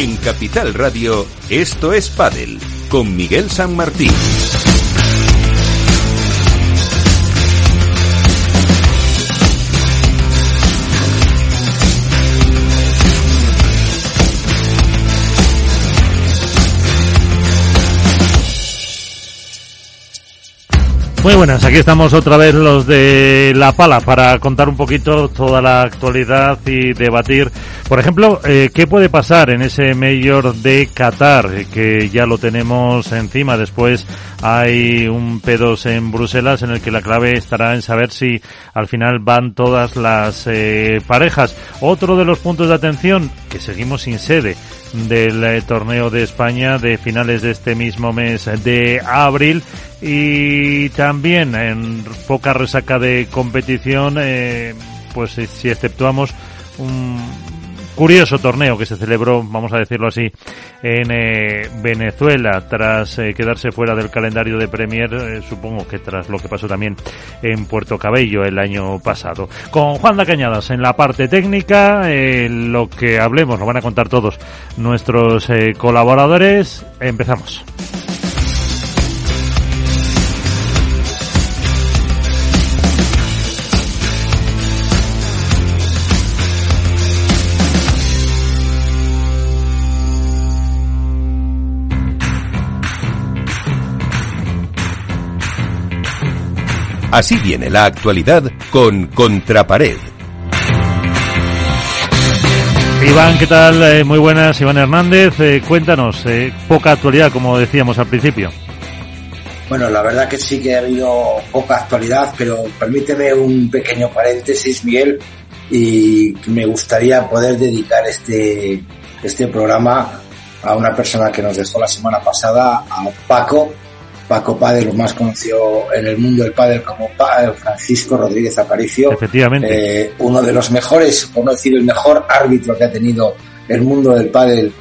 En Capital Radio, esto es Pádel, con Miguel San Martín. Muy buenas, aquí estamos otra vez los de La Pala para contar un poquito toda la actualidad y debatir, por ejemplo, qué puede pasar en ese Major de Qatar, que ya lo tenemos encima. Después hay un P2 en Bruselas en el que la clave estará en saber si al final van todas las parejas. Otro de los puntos de atención, que seguimos sin sede del torneo de España de finales de este mismo mes de abril, y también en poca resaca de competición, pues si exceptuamos un curioso torneo que se celebró, vamos a decirlo así, en Venezuela, tras quedarse fuera del calendario de Premier, supongo que tras lo que pasó también en Puerto Cabello el año pasado. Con Juanda Cañadas en la parte técnica, lo que hablemos lo van a contar todos nuestros colaboradores. Empezamos. Así viene la actualidad con Contrapared. Iván, ¿qué tal? Muy buenas, Iván Hernández. Cuéntanos, poca actualidad, como decíamos al principio. Bueno, la verdad que sí que ha habido poca actualidad, pero permíteme un pequeño paréntesis, Miguel, y me gustaría poder dedicar este programa a una persona que nos dejó la semana pasada, a Paco Pádel, más conocido en el mundo del pádel como Francisco Rodríguez Aparicio. Efectivamente. Uno de los mejores, por no decir el mejor árbitro que ha tenido el mundo del pádel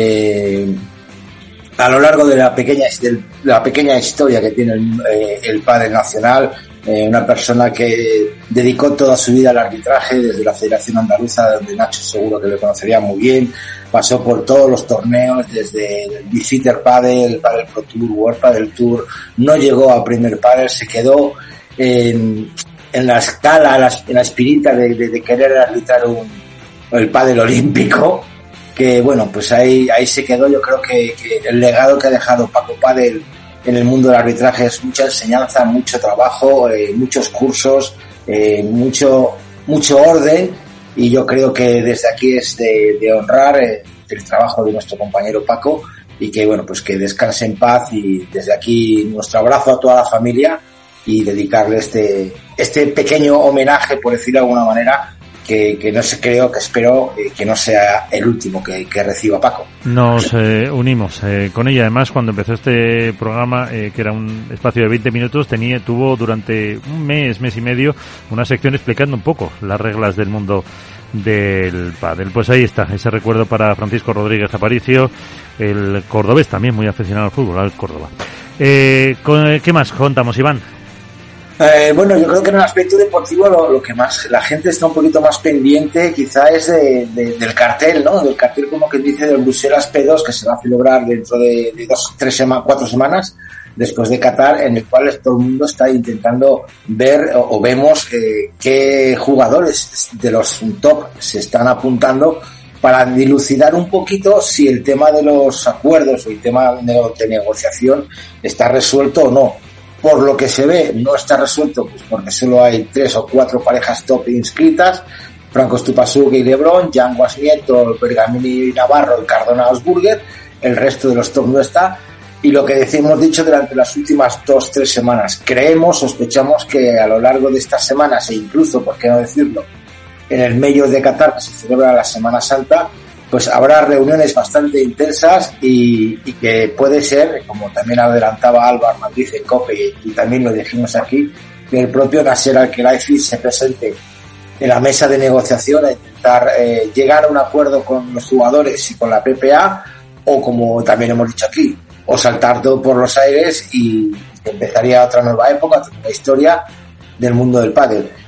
a lo largo de la pequeña historia que tiene el pádel nacional. Una persona que dedicó toda su vida al arbitraje desde la Federación Andaluza, donde Nacho seguro que lo conocería muy bien. Pasó por todos los torneos, desde el Visitor Padel, Padel Pro Tour, World Padel Tour. No llegó a Premier Padel, se quedó en la escala, en la espirita de querer arbitrar el pádel olímpico, que bueno, pues ahí se quedó. Yo creo que el legado que ha dejado Paco Pádel en el mundo del arbitraje es mucha enseñanza, mucho trabajo, muchos cursos, mucho orden, y yo creo que desde aquí es de honrar el trabajo de nuestro compañero Paco, y que bueno, pues que descanse en paz, y desde aquí nuestro abrazo a toda la familia y dedicarle este pequeño homenaje, por decirlo de alguna manera, que no sé, espero que no sea el último que reciba Paco. Nos unimos con ella. Además, cuando empezó este programa, que era un espacio de 20 minutos, tuvo durante un mes y medio una sección explicando un poco las reglas del mundo del pádel. Pues ahí está, ese recuerdo para Francisco Rodríguez Aparicio, el cordobés, también muy aficionado al fútbol, al Córdoba. ¿Qué más contamos, Iván? Bueno, yo creo que en el aspecto deportivo lo que más la gente está un poquito más pendiente quizá es del cartel, ¿no? Del cartel, como que dice, del Bruselas P2, que se va a celebrar dentro de 4 semanas después de Qatar, en el cual todo el mundo está intentando ver o vemos qué jugadores de los top se están apuntando, para dilucidar un poquito si el tema de los acuerdos o el tema de negociación está resuelto o no. Por lo que se ve, no está resuelto, pues porque solo hay 3 o 4 parejas top inscritas: Franco Stupasuk y Lebron, Jan Guasnieto, Bergamini Navarro y Cardona Osburger. El resto de los top no está. Y lo que hemos dicho durante las últimas 2-3 semanas, sospechamos que a lo largo de estas semanas, e incluso, por qué no decirlo, en el Major de Qatar, que se celebra la Semana Santa, pues habrá reuniones bastante intensas, y que puede ser, como también adelantaba Álvaro Madrid en COPE, y también lo dijimos aquí, que el propio Nasser Al-Khelaifi se presente en la mesa de negociación a intentar llegar a un acuerdo con los jugadores y con la PPA, o como también hemos dicho aquí, o saltar todo por los aires y empezaría otra nueva época, otra nueva historia del mundo del pádel.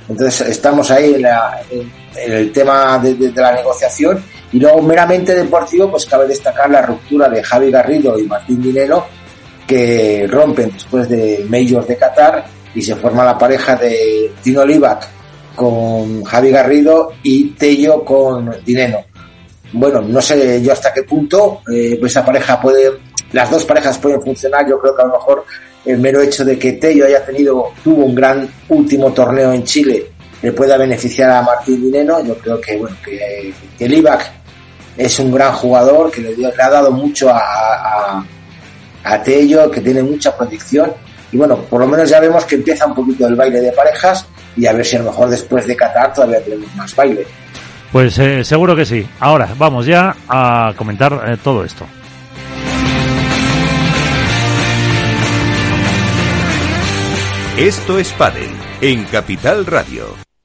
Entonces estamos ahí en el tema de la negociación. Y luego, meramente deportivo, pues cabe destacar la ruptura de Javi Garrido y Martín Dineno, que rompen después de Majors de Qatar y se forma la pareja de Tino Libac con Javi Garrido y Tello con Dineno. Bueno, no sé yo hasta qué punto pues esa pareja las dos parejas pueden funcionar. Yo creo que a lo mejor el mero hecho de que Tello tuvo un gran último torneo en Chile le pueda beneficiar a Martín Dineno. Yo creo que Libac es un gran jugador, que le ha dado mucho a Tello, que tiene mucha proyección. Y bueno, por lo menos ya vemos que empieza un poquito el baile de parejas, y a ver si a lo mejor después de Qatar todavía tenemos más baile. Pues seguro que sí. Ahora vamos ya a comentar todo esto. Esto es Pádel en Capital Radio.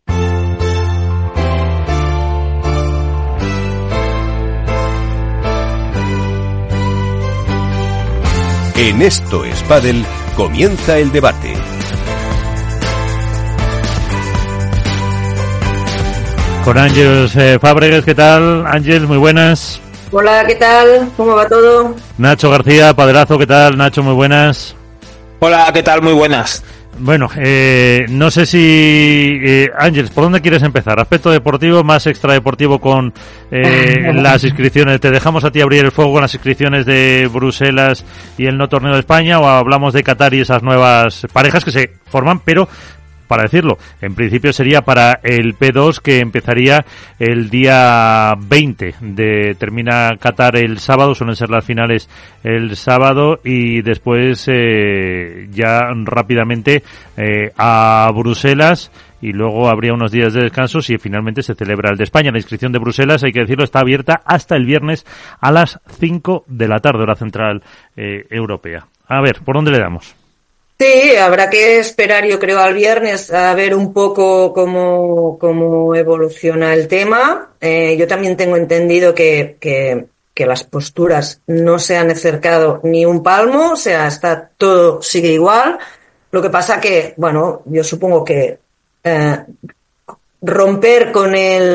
En Esto es Pádel comienza el debate. Con Ángeles Fábregas, ¿qué tal? Ángeles, muy buenas. Hola, ¿qué tal? ¿Cómo va todo? Nacho García, Padelazo, ¿qué tal? Nacho, muy buenas. Hola, ¿qué tal? Muy buenas. Bueno, no sé si... Ángeles, ¿por dónde quieres empezar? ¿Aspecto deportivo, más extradeportivo con las inscripciones? ¿Te dejamos a ti abrir el fuego con las inscripciones de Bruselas y el no torneo de España, o hablamos de Qatar y esas nuevas parejas que se forman, pero... Para decirlo, en principio sería para el P2, que empezaría el día 20. Termina Qatar el sábado, suelen ser las finales el sábado, y después ya rápidamente a Bruselas, y luego habría unos días de descanso y finalmente se celebra el de España. La inscripción de Bruselas, hay que decirlo, está abierta hasta el viernes a las 5 de la tarde, hora central europea. A ver, ¿por dónde le damos? Sí, habrá que esperar, yo creo, al viernes a ver un poco cómo evoluciona el tema. Yo también tengo entendido que las posturas no se han acercado ni un palmo, o sea, todo sigue igual. Lo que pasa que, bueno, yo supongo que romper con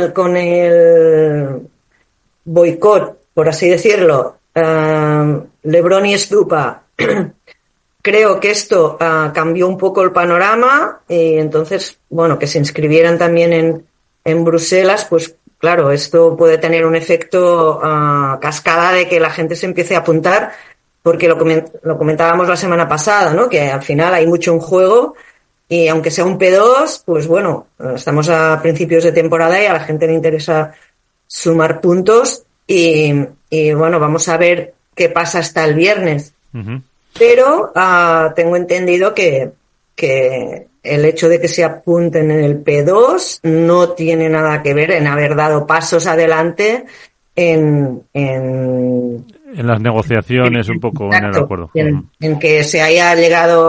el boicot, por así decirlo, LeBron y Stupa. Creo que esto cambió un poco el panorama, y entonces, bueno, que se inscribieran también en Bruselas, pues claro, esto puede tener un efecto cascada de que la gente se empiece a apuntar, porque lo comentábamos la semana pasada, ¿no? Que al final hay mucho en juego, y aunque sea un P2, pues bueno, estamos a principios de temporada y a la gente le interesa sumar puntos, y bueno, vamos a ver qué pasa hasta el viernes. Uh-huh. Pero tengo entendido que el hecho de que se apunten en el P2 no tiene nada que ver en haber dado pasos adelante en las negociaciones, un poco. Exacto, en el acuerdo. En que se hayan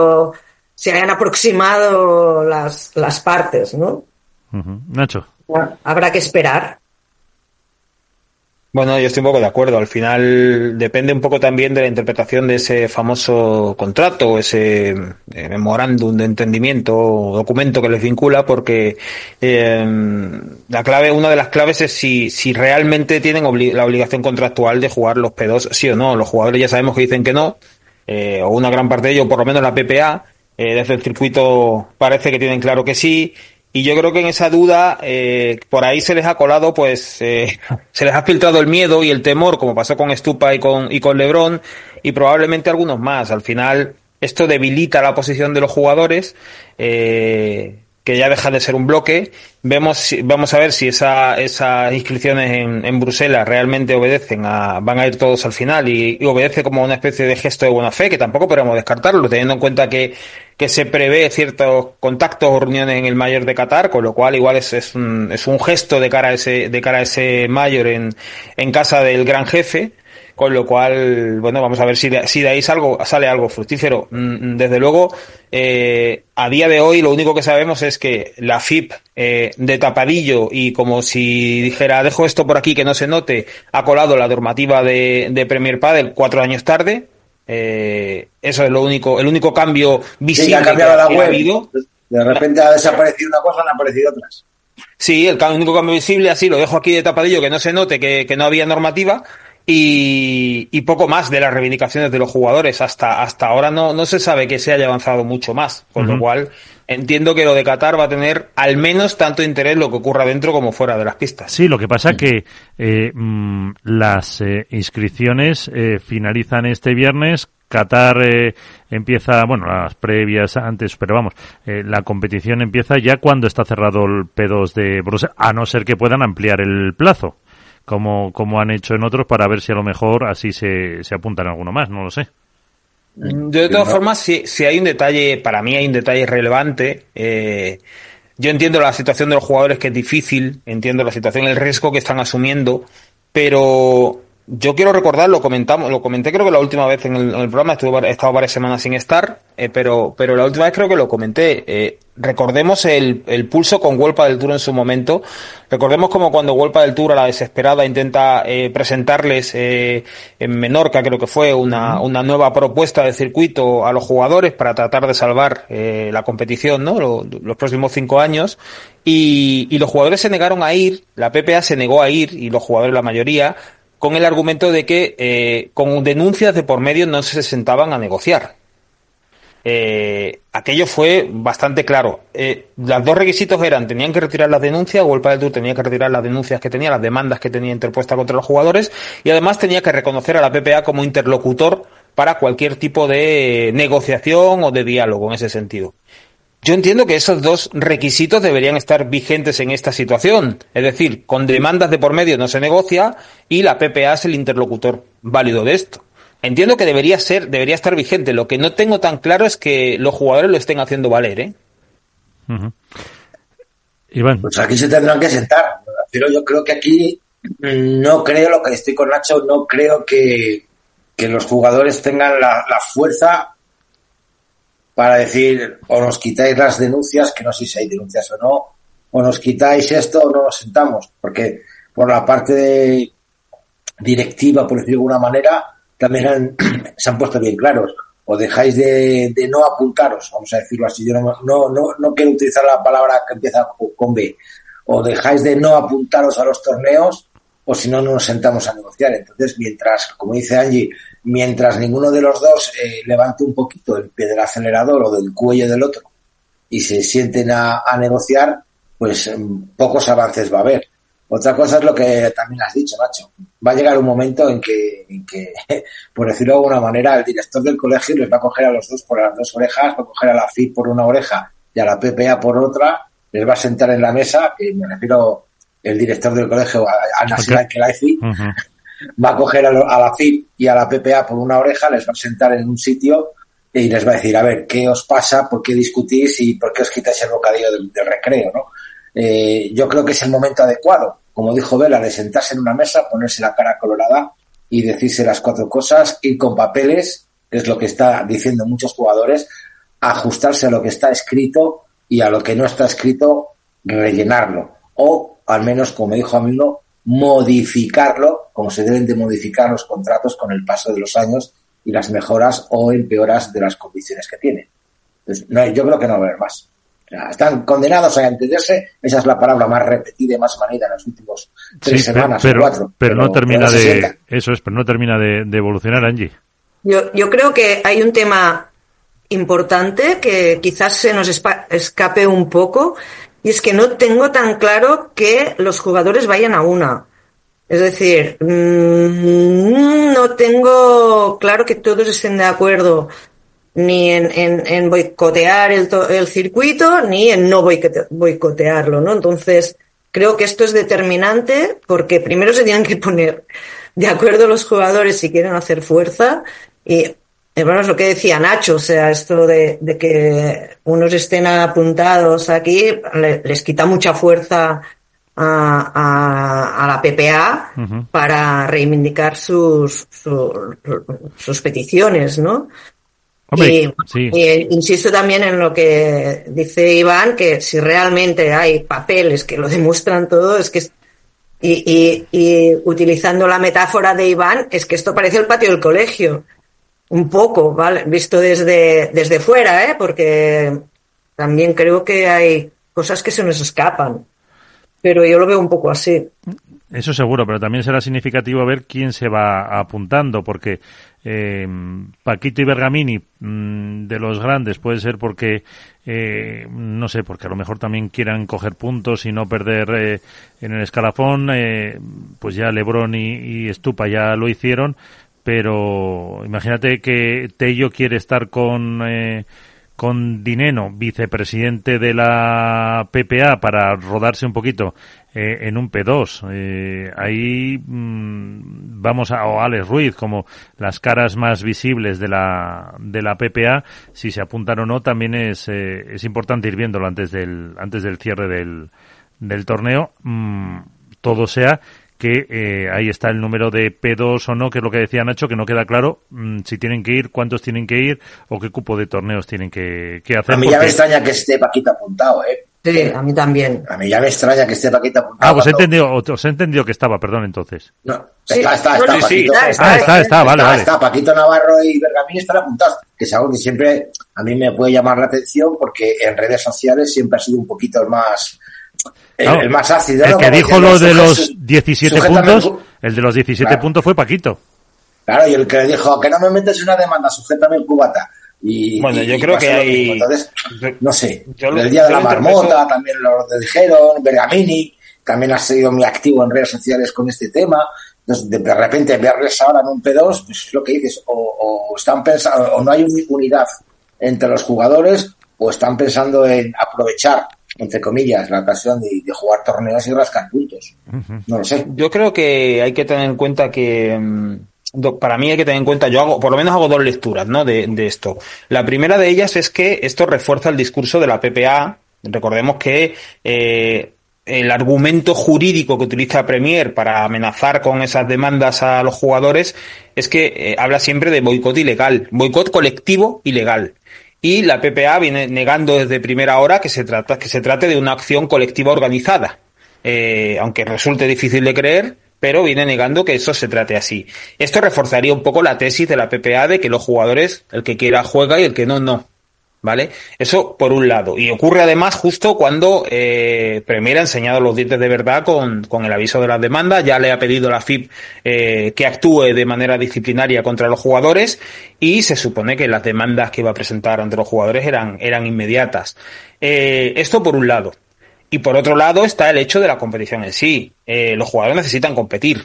aproximado las partes, ¿no? Uh-huh. Nacho. Habrá que esperar. Bueno, yo estoy un poco de acuerdo. Al final depende un poco también de la interpretación de ese famoso contrato, ese memorándum de entendimiento o documento que les vincula, porque una de las claves es si realmente tienen la obligación contractual de jugar los P2, sí o no. Los jugadores ya sabemos que dicen que no, o una gran parte de ellos, por lo menos la PPA, desde el circuito parece que tienen claro que sí. Y yo creo que en esa duda, por ahí se les ha colado, pues, se les ha filtrado el miedo y el temor, como pasó con Stupa y con LeBron, y probablemente algunos más. Al final, esto debilita la posición de los jugadores, que ya deja de ser un bloque. Vamos a ver si esas inscripciones en Bruselas realmente van a ir todos al final y obedece como una especie de gesto de buena fe, que tampoco podemos descartarlo, teniendo en cuenta que se prevé ciertos contactos o reuniones en el Major de Qatar, con lo cual igual es un gesto de cara a ese Major en casa del gran jefe. Con lo cual, bueno, vamos a ver si de ahí sale algo fructífero. Desde luego, a día de hoy lo único que sabemos es que la FIP de tapadillo y como si dijera, dejo esto por aquí que no se note, ha colado la normativa de Premier Padel 4 años tarde. Eso es el único cambio visible que ha habido. De repente ha desaparecido una cosa, han aparecido otras. Sí, el único cambio visible, así lo dejo aquí de tapadillo, que no se note que no había normativa, y poco más de las reivindicaciones de los jugadores. Hasta ahora no se sabe que se haya avanzado mucho más, con lo cual entiendo que lo de Qatar va a tener al menos tanto interés lo que ocurra dentro como fuera de las pistas. Sí, lo que pasa que las inscripciones finalizan este viernes. Qatar empieza, bueno, las previas antes, pero vamos, la competición empieza ya cuando está cerrado el P2 de Bruselas, a no ser que puedan ampliar el plazo, como han hecho en otros, para ver si a lo mejor así se apuntan alguno más, no lo sé. De todas formas, si hay un detalle, para mí hay un detalle relevante. Yo entiendo la situación de los jugadores, que es difícil, entiendo la situación, el riesgo que están asumiendo, pero yo quiero recordar, lo comenté creo que la última vez en el programa, he estado varias semanas sin estar, pero la última vez creo que lo comenté. Recordemos el pulso con World Padel Tour en su momento. Recordemos como cuando World Padel Tour a la desesperada intenta presentarles en Menorca, creo que fue, una nueva propuesta de circuito a los jugadores para tratar de salvar la competición, ¿no? Los próximos 5 años. Y los jugadores se negaron a ir, la PPA se negó a ir, y los jugadores, la mayoría, con el argumento de que con denuncias de por medio no se sentaban a negociar. Aquello fue bastante claro. Los dos requisitos eran: tenían que retirar las denuncias, World Padel Tour tenía que retirar las denuncias que tenía, las demandas que tenía interpuestas contra los jugadores, y además tenía que reconocer a la PPA como interlocutor para cualquier tipo de negociación o de diálogo en ese sentido. Yo entiendo que esos dos requisitos deberían estar vigentes en esta situación. Es decir, con demandas de por medio no se negocia, y la PPA es el interlocutor válido de esto. Entiendo que debería estar vigente. Lo que no tengo tan claro es que los jugadores lo estén haciendo valer, Iván. Pues aquí se tendrán que sentar. Pero yo creo que aquí no creo, lo que estoy con Nacho, no creo que los jugadores tengan la fuerza para decir: o nos quitáis las denuncias, que no sé si hay denuncias o no, o nos quitáis esto o no nos sentamos. Porque por la parte directiva, por decirlo de alguna manera, también se han puesto bien claros. O dejáis de no apuntaros, vamos a decirlo así. Yo no quiero utilizar la palabra que empieza con B. O dejáis de no apuntaros a los torneos, o si no, no nos sentamos a negociar. Entonces, mientras, como dice Angie, mientras ninguno de los dos levante un poquito el pie del acelerador o del cuello del otro y se sienten a negociar, pues pocos avances va a haber. Otra cosa es lo que también has dicho, Nacho. Va a llegar un momento en que, por decirlo de alguna manera, el director del colegio les va a coger a los dos por las dos orejas, va a coger a la FIP por una oreja y a la PPA por otra, les va a sentar en la mesa, que me refiero el director del colegio, a Nasir Al-Khelaifi, va a coger a la FIP y a la PPA por una oreja, les va a sentar en un sitio y les va a decir: a ver, ¿qué os pasa? ¿Por qué discutís? ¿Y por qué os quitáis el bocadillo del recreo, no? Yo creo que es el momento adecuado, como dijo Vela, de sentarse en una mesa, ponerse la cara colorada y decirse las 4 cosas, ir con papeles, que es lo que está diciendo muchos jugadores, ajustarse a lo que está escrito, y a lo que no está escrito rellenarlo, o al menos, como dijo Amilo, modificarlo, como se deben de modificar los contratos con el paso de los años y las mejoras o empeoras de las condiciones que tienen. Entonces, yo creo que no va a haber más. O sea, están condenados a entenderse, esa es la palabra más repetida y más manida en las últimas 3 semanas o 4. Pero no termina pero no termina de evolucionar, Angie. Yo creo que hay un tema importante que quizás se nos escape un poco, y es que no tengo tan claro que los jugadores vayan a una. Es decir, no tengo claro que todos estén de acuerdo ni en boicotear el circuito, ni en no boicotearlo, ¿no? Entonces, creo que esto es determinante, porque primero se tienen que poner de acuerdo los jugadores si quieren hacer fuerza. Y bueno, es lo que decía Nacho, o sea, esto de que unos estén apuntados aquí les quita mucha fuerza a la PPA para reivindicar sus peticiones, ¿no? Hombre, sí. Y insisto también en lo que dice Iván, que si realmente hay papeles que lo demuestran todo, es que y utilizando la metáfora de Iván, es que esto parece el patio del colegio, un poco, ¿vale? Visto desde fuera, porque también creo que hay cosas que se nos escapan, pero yo lo veo un poco así. Eso seguro, pero también será significativo ver quién se va apuntando, porque Paquito y Bergamini, de los grandes, puede ser porque, no sé, porque a lo mejor también quieran coger puntos y no perder en el escalafón, pues ya Lebrón y Stupa ya lo hicieron, pero imagínate que Tello quiere estar con Dineno, vicepresidente de la PPA, para rodarse un poquito en un P2. Ahí vamos o Alex Ruiz, como las caras más visibles de la PPA, si se apuntan o no, también es importante ir viéndolo antes del cierre del torneo. Todo sea que ahí está el número de P2 o no, que es lo que decía Nacho, que no queda claro si tienen que ir, cuántos tienen que ir o qué cupo de torneos tienen que hacer. A mí ya me extraña que esté Paquito apuntado, Sí, a mí también. A mí ya me extraña que esté Paquito apuntado. Os he entendido que estaba, perdón, entonces. No, Sí, está, no, Paquito. sí, Vale. Está, Paquito Navarro y Bergamini están apuntados, que es algo que siempre a mí me puede llamar la atención, porque en redes sociales siempre ha sido un poquito el más ácido. El que dijo lo de los 17 puntos, claro. El de los 17 puntos fue Paquito. Claro, y el que le dijo que no me metes una demanda, sujétame el cubata. Yo creo que hay... Entonces, no sé, el día de la marmota también lo dijeron, Bergamini también ha sido muy activo en redes sociales con este tema. Entonces, de repente verles ahora en un P2, pues es lo que dices, o están pensando, o no hay unidad entre los jugadores, o están pensando en aprovechar, entre comillas, la ocasión de jugar torneos y rascar puntos. No lo sé. Yo creo que hay que tener en cuenta que... Para mí hay que tener en cuenta, por lo menos hago dos lecturas, ¿no? de esto. La primera de ellas es que esto refuerza el discurso de la PPA. Recordemos que el argumento jurídico que utiliza Premier para amenazar con esas demandas a los jugadores es que habla siempre de boicot ilegal, boicot colectivo ilegal. Y la PPA viene negando desde primera hora que se trate de una acción colectiva organizada. Aunque resulte difícil de creer, pero viene negando que eso se trate así. Esto reforzaría un poco la tesis de la PPA de que los jugadores, el que quiera juega y el que no. ¿Vale? Eso por un lado. Y ocurre además justo cuando Premier ha enseñado los dientes de verdad con el aviso de las demandas. Ya le ha pedido a la FIP que actúe de manera disciplinaria contra los jugadores, y se supone que las demandas que iba a presentar ante los jugadores eran inmediatas. Esto por un lado. Y por otro lado está el hecho de la competición en sí. Los jugadores necesitan competir.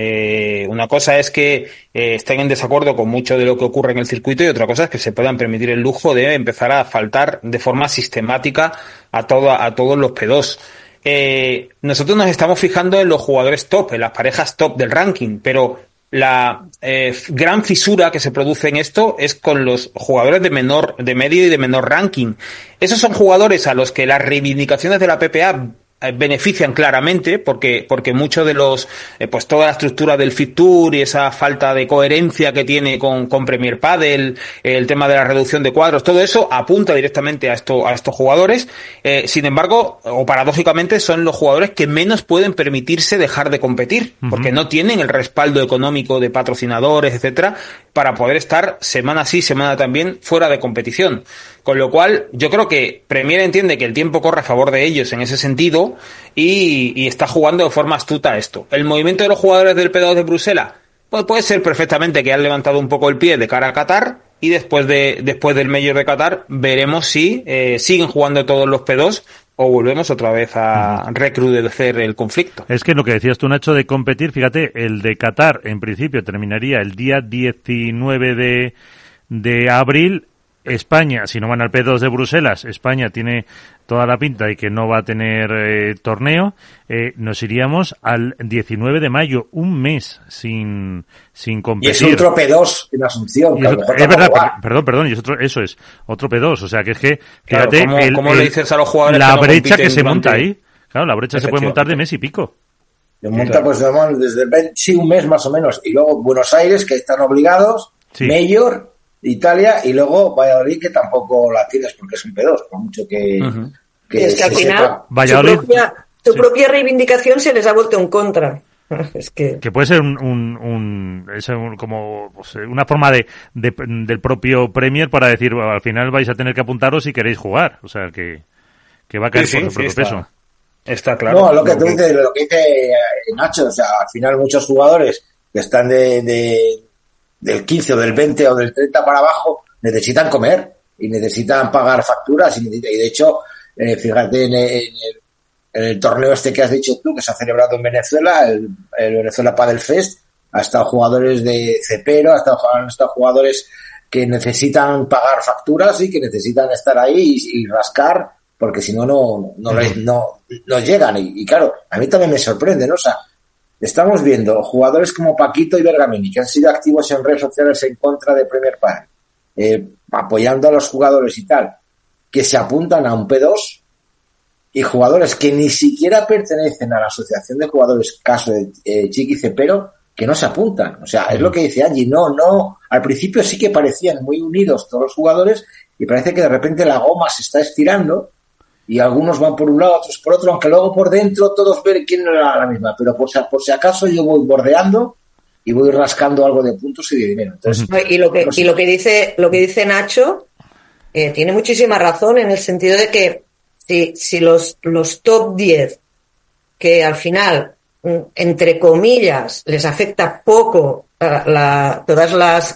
Una cosa es que estén en desacuerdo con mucho de lo que ocurre en el circuito, y otra cosa es que se puedan permitir el lujo de empezar a faltar de forma sistemática a todos los P2. Nosotros nos estamos fijando en los jugadores top, en las parejas top del ranking, pero la gran fisura que se produce en esto es con los jugadores de medio y de menor ranking. Esos son jugadores a los que las reivindicaciones de la PPA benefician claramente, porque mucho de los pues toda la estructura del Fit Tour y esa falta de coherencia que tiene con Premier Padel, el tema de la reducción de cuadros, todo eso apunta directamente a estos jugadores. Sin embargo, o paradójicamente, son los jugadores que menos pueden permitirse dejar de competir, porque no tienen el respaldo económico de patrocinadores, etcétera, para poder estar semana sí, semana también fuera de competición. Con lo cual, yo creo que Premier entiende que el tiempo corre a favor de ellos en ese sentido, y está jugando de forma astuta a esto. El movimiento de los jugadores del P2 de Bruselas, pues puede ser perfectamente que han levantado un poco el pie de cara a Qatar, y después del Major de Qatar veremos si siguen jugando todos los P2 o volvemos otra vez a recrudecer el conflicto. Es que lo que decías tú, Nacho, de competir, fíjate, el de Qatar en principio terminaría el día 19 de abril. España, si no van al P2 de Bruselas, España tiene toda la pinta de que no va a tener torneo. Nos iríamos al 19 de mayo, un mes sin competir. Y es otro P2 en Asunción. Que es verdad, perdón, y eso es otro P2. O sea, que es que, fíjate, claro, ¿cómo le dices a los jugadores la que no brecha que se durante... monta ahí? Claro, la brecha se puede montar de mes y pico. Se monta, pues, desde un mes más o menos. Y luego Buenos Aires, que están obligados, sí. Major, Italia, y luego Valladolid, que tampoco la tienes porque es un P2, por mucho que... que es que al final su propia reivindicación se les ha vuelto en contra. Es que puede ser como pues, una forma del propio Premier para decir, bueno, al final vais a tener que apuntaros si queréis jugar. O sea, que va a caer por su propio peso. Está claro. No, lo que dice Nacho, o sea, al final muchos jugadores que están del 15 o del 20 o del 30 para abajo necesitan comer y necesitan pagar facturas y de hecho, fíjate en el torneo este que has dicho tú, que se ha celebrado en Venezuela, el Venezuela Padel Fest, ha estado jugadores de cepero, ha estado jugadores que necesitan pagar facturas y que necesitan estar ahí y rascar, porque si no llegan. Y claro, a mí también me sorprende, ¿no? O sea, estamos viendo jugadores como Paquito y Bergamini, que han sido activos en redes sociales en contra de Premier Padel, apoyando a los jugadores y tal, que se apuntan a un P2, y jugadores que ni siquiera pertenecen a la asociación de jugadores, caso de Chiqui Cepero, que no se apuntan. O sea, es lo que dice Angie, no, al principio sí que parecían muy unidos todos los jugadores y parece que de repente la goma se está estirando y algunos van por un lado, otros por otro, aunque luego por dentro todos ven quién era la misma, pero por si acaso yo voy bordeando y voy rascando algo de puntos y de dinero. Entonces, y lo que dice Nacho tiene muchísima razón en el sentido de que si los top 10 que al final, entre comillas, les afecta poco todas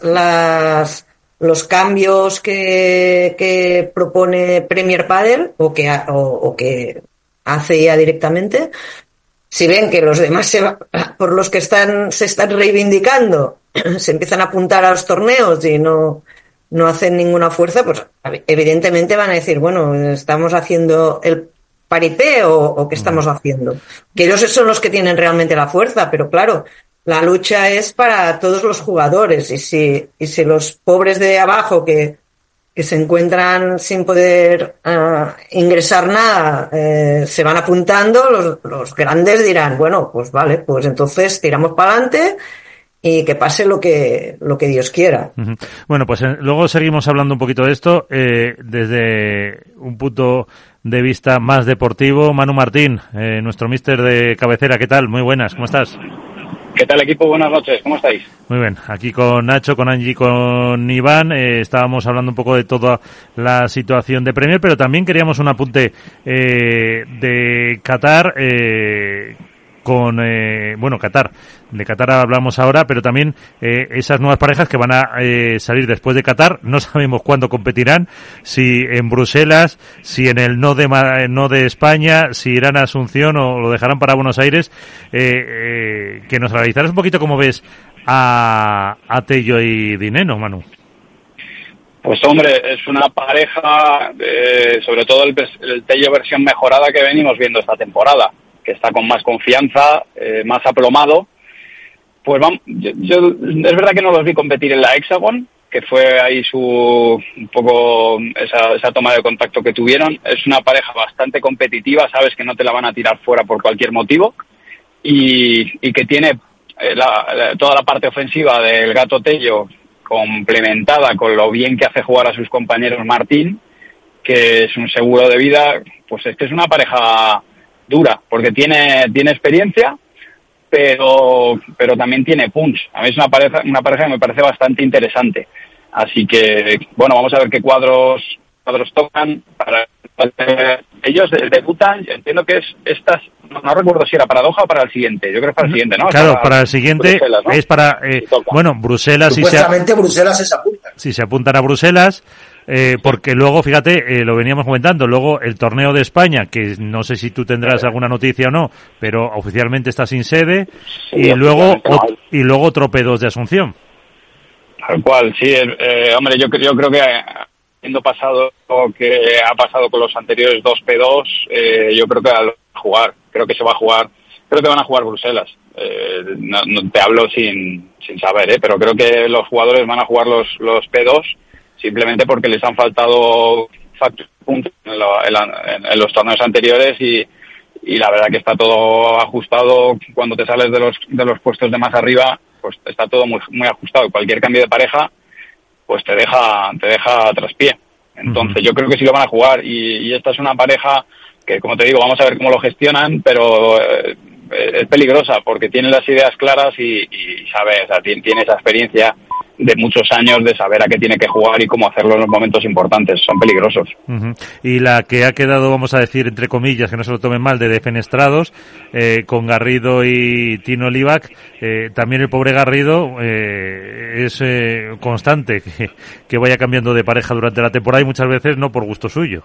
los cambios que propone Premier Padel o que hace ya directamente, si ven que los demás por los que se están reivindicando se empiezan a apuntar a los torneos y no hacen ninguna fuerza, pues evidentemente van a decir, bueno, estamos haciendo el paripé o qué estamos haciendo. Que ellos son los que tienen realmente la fuerza, pero claro, la lucha es para todos los jugadores y si los pobres de abajo que se encuentran sin poder ingresar nada se van apuntando, los grandes dirán, bueno, pues vale, pues entonces tiramos para adelante y que pase lo que Dios quiera. Bueno, pues luego seguimos hablando un poquito de esto desde un punto de vista más deportivo. Manu Martín, nuestro míster de cabecera, ¿qué tal? Muy buenas, ¿cómo estás? ¿Qué tal, equipo? Buenas noches, ¿cómo estáis? Muy bien, aquí con Nacho, con Angie, con Iván, estábamos hablando un poco de toda la situación de Premier, pero también queríamos un apunte de Qatar, Qatar. De Qatar hablamos ahora, pero también esas nuevas parejas que van a salir después de Qatar. No sabemos cuándo competirán, si en Bruselas, si en el no de España, si irán a Asunción o lo dejarán para Buenos Aires. Que nos analizaras un poquito cómo ves a Tello y Dineno, Manu. Pues hombre, es una pareja, sobre todo el Tello versión mejorada que venimos viendo esta temporada, que está con más confianza, más aplomado. Pues vamos, yo es verdad que no los vi competir en la Hexagon, que fue ahí un poco esa toma de contacto que tuvieron. Es una pareja bastante competitiva, sabes que no te la van a tirar fuera por cualquier motivo y que tiene toda la parte ofensiva del Gato Tello complementada con lo bien que hace jugar a sus compañeros Martín, que es un seguro de vida. Pues es que es una pareja dura, porque tiene experiencia, pero también tiene punch. A mí es una pareja que me parece bastante interesante. Así que, bueno, vamos a ver qué cuadros tocan. Ellos debutan, yo entiendo que no recuerdo si era para Doha o para el siguiente. Yo creo que es para el siguiente, ¿no? Claro, para el siguiente Bruselas, ¿no? Es para, Bruselas. Supuestamente Bruselas se apunta. Si se apuntan a Bruselas, porque luego, fíjate, lo veníamos comentando, luego el torneo de España, que no sé si tú tendrás alguna noticia o no, pero oficialmente está sin sede, sí, y luego otro P2 de Asunción. Tal cual, sí, hombre, yo creo que habiendo pasado lo que ha pasado con los anteriores dos P2, yo creo que va a jugar, creo que se va a jugar, creo que van a jugar Bruselas. No te hablo sin saber, pero creo que los jugadores van a jugar los P2 simplemente porque les han faltado puntos en los torneos anteriores y la verdad que está todo ajustado. Cuando te sales de los puestos de más arriba, pues está todo muy, muy ajustado. Cualquier cambio de pareja pues te deja a traspié. Entonces yo creo que sí lo van a jugar y esta es una pareja que, como te digo, vamos a ver cómo lo gestionan, pero es peligrosa porque tiene las ideas claras y sabe, o sea, tiene esa experiencia de muchos años de saber a qué tiene que jugar y cómo hacerlo en los momentos importantes. Son peligrosos. Y la que ha quedado, vamos a decir, entre comillas, que no se lo tomen mal, de defenestrados, con Garrido y Tino Libac, también el pobre Garrido es constante que vaya cambiando de pareja durante la temporada y muchas veces no por gusto suyo.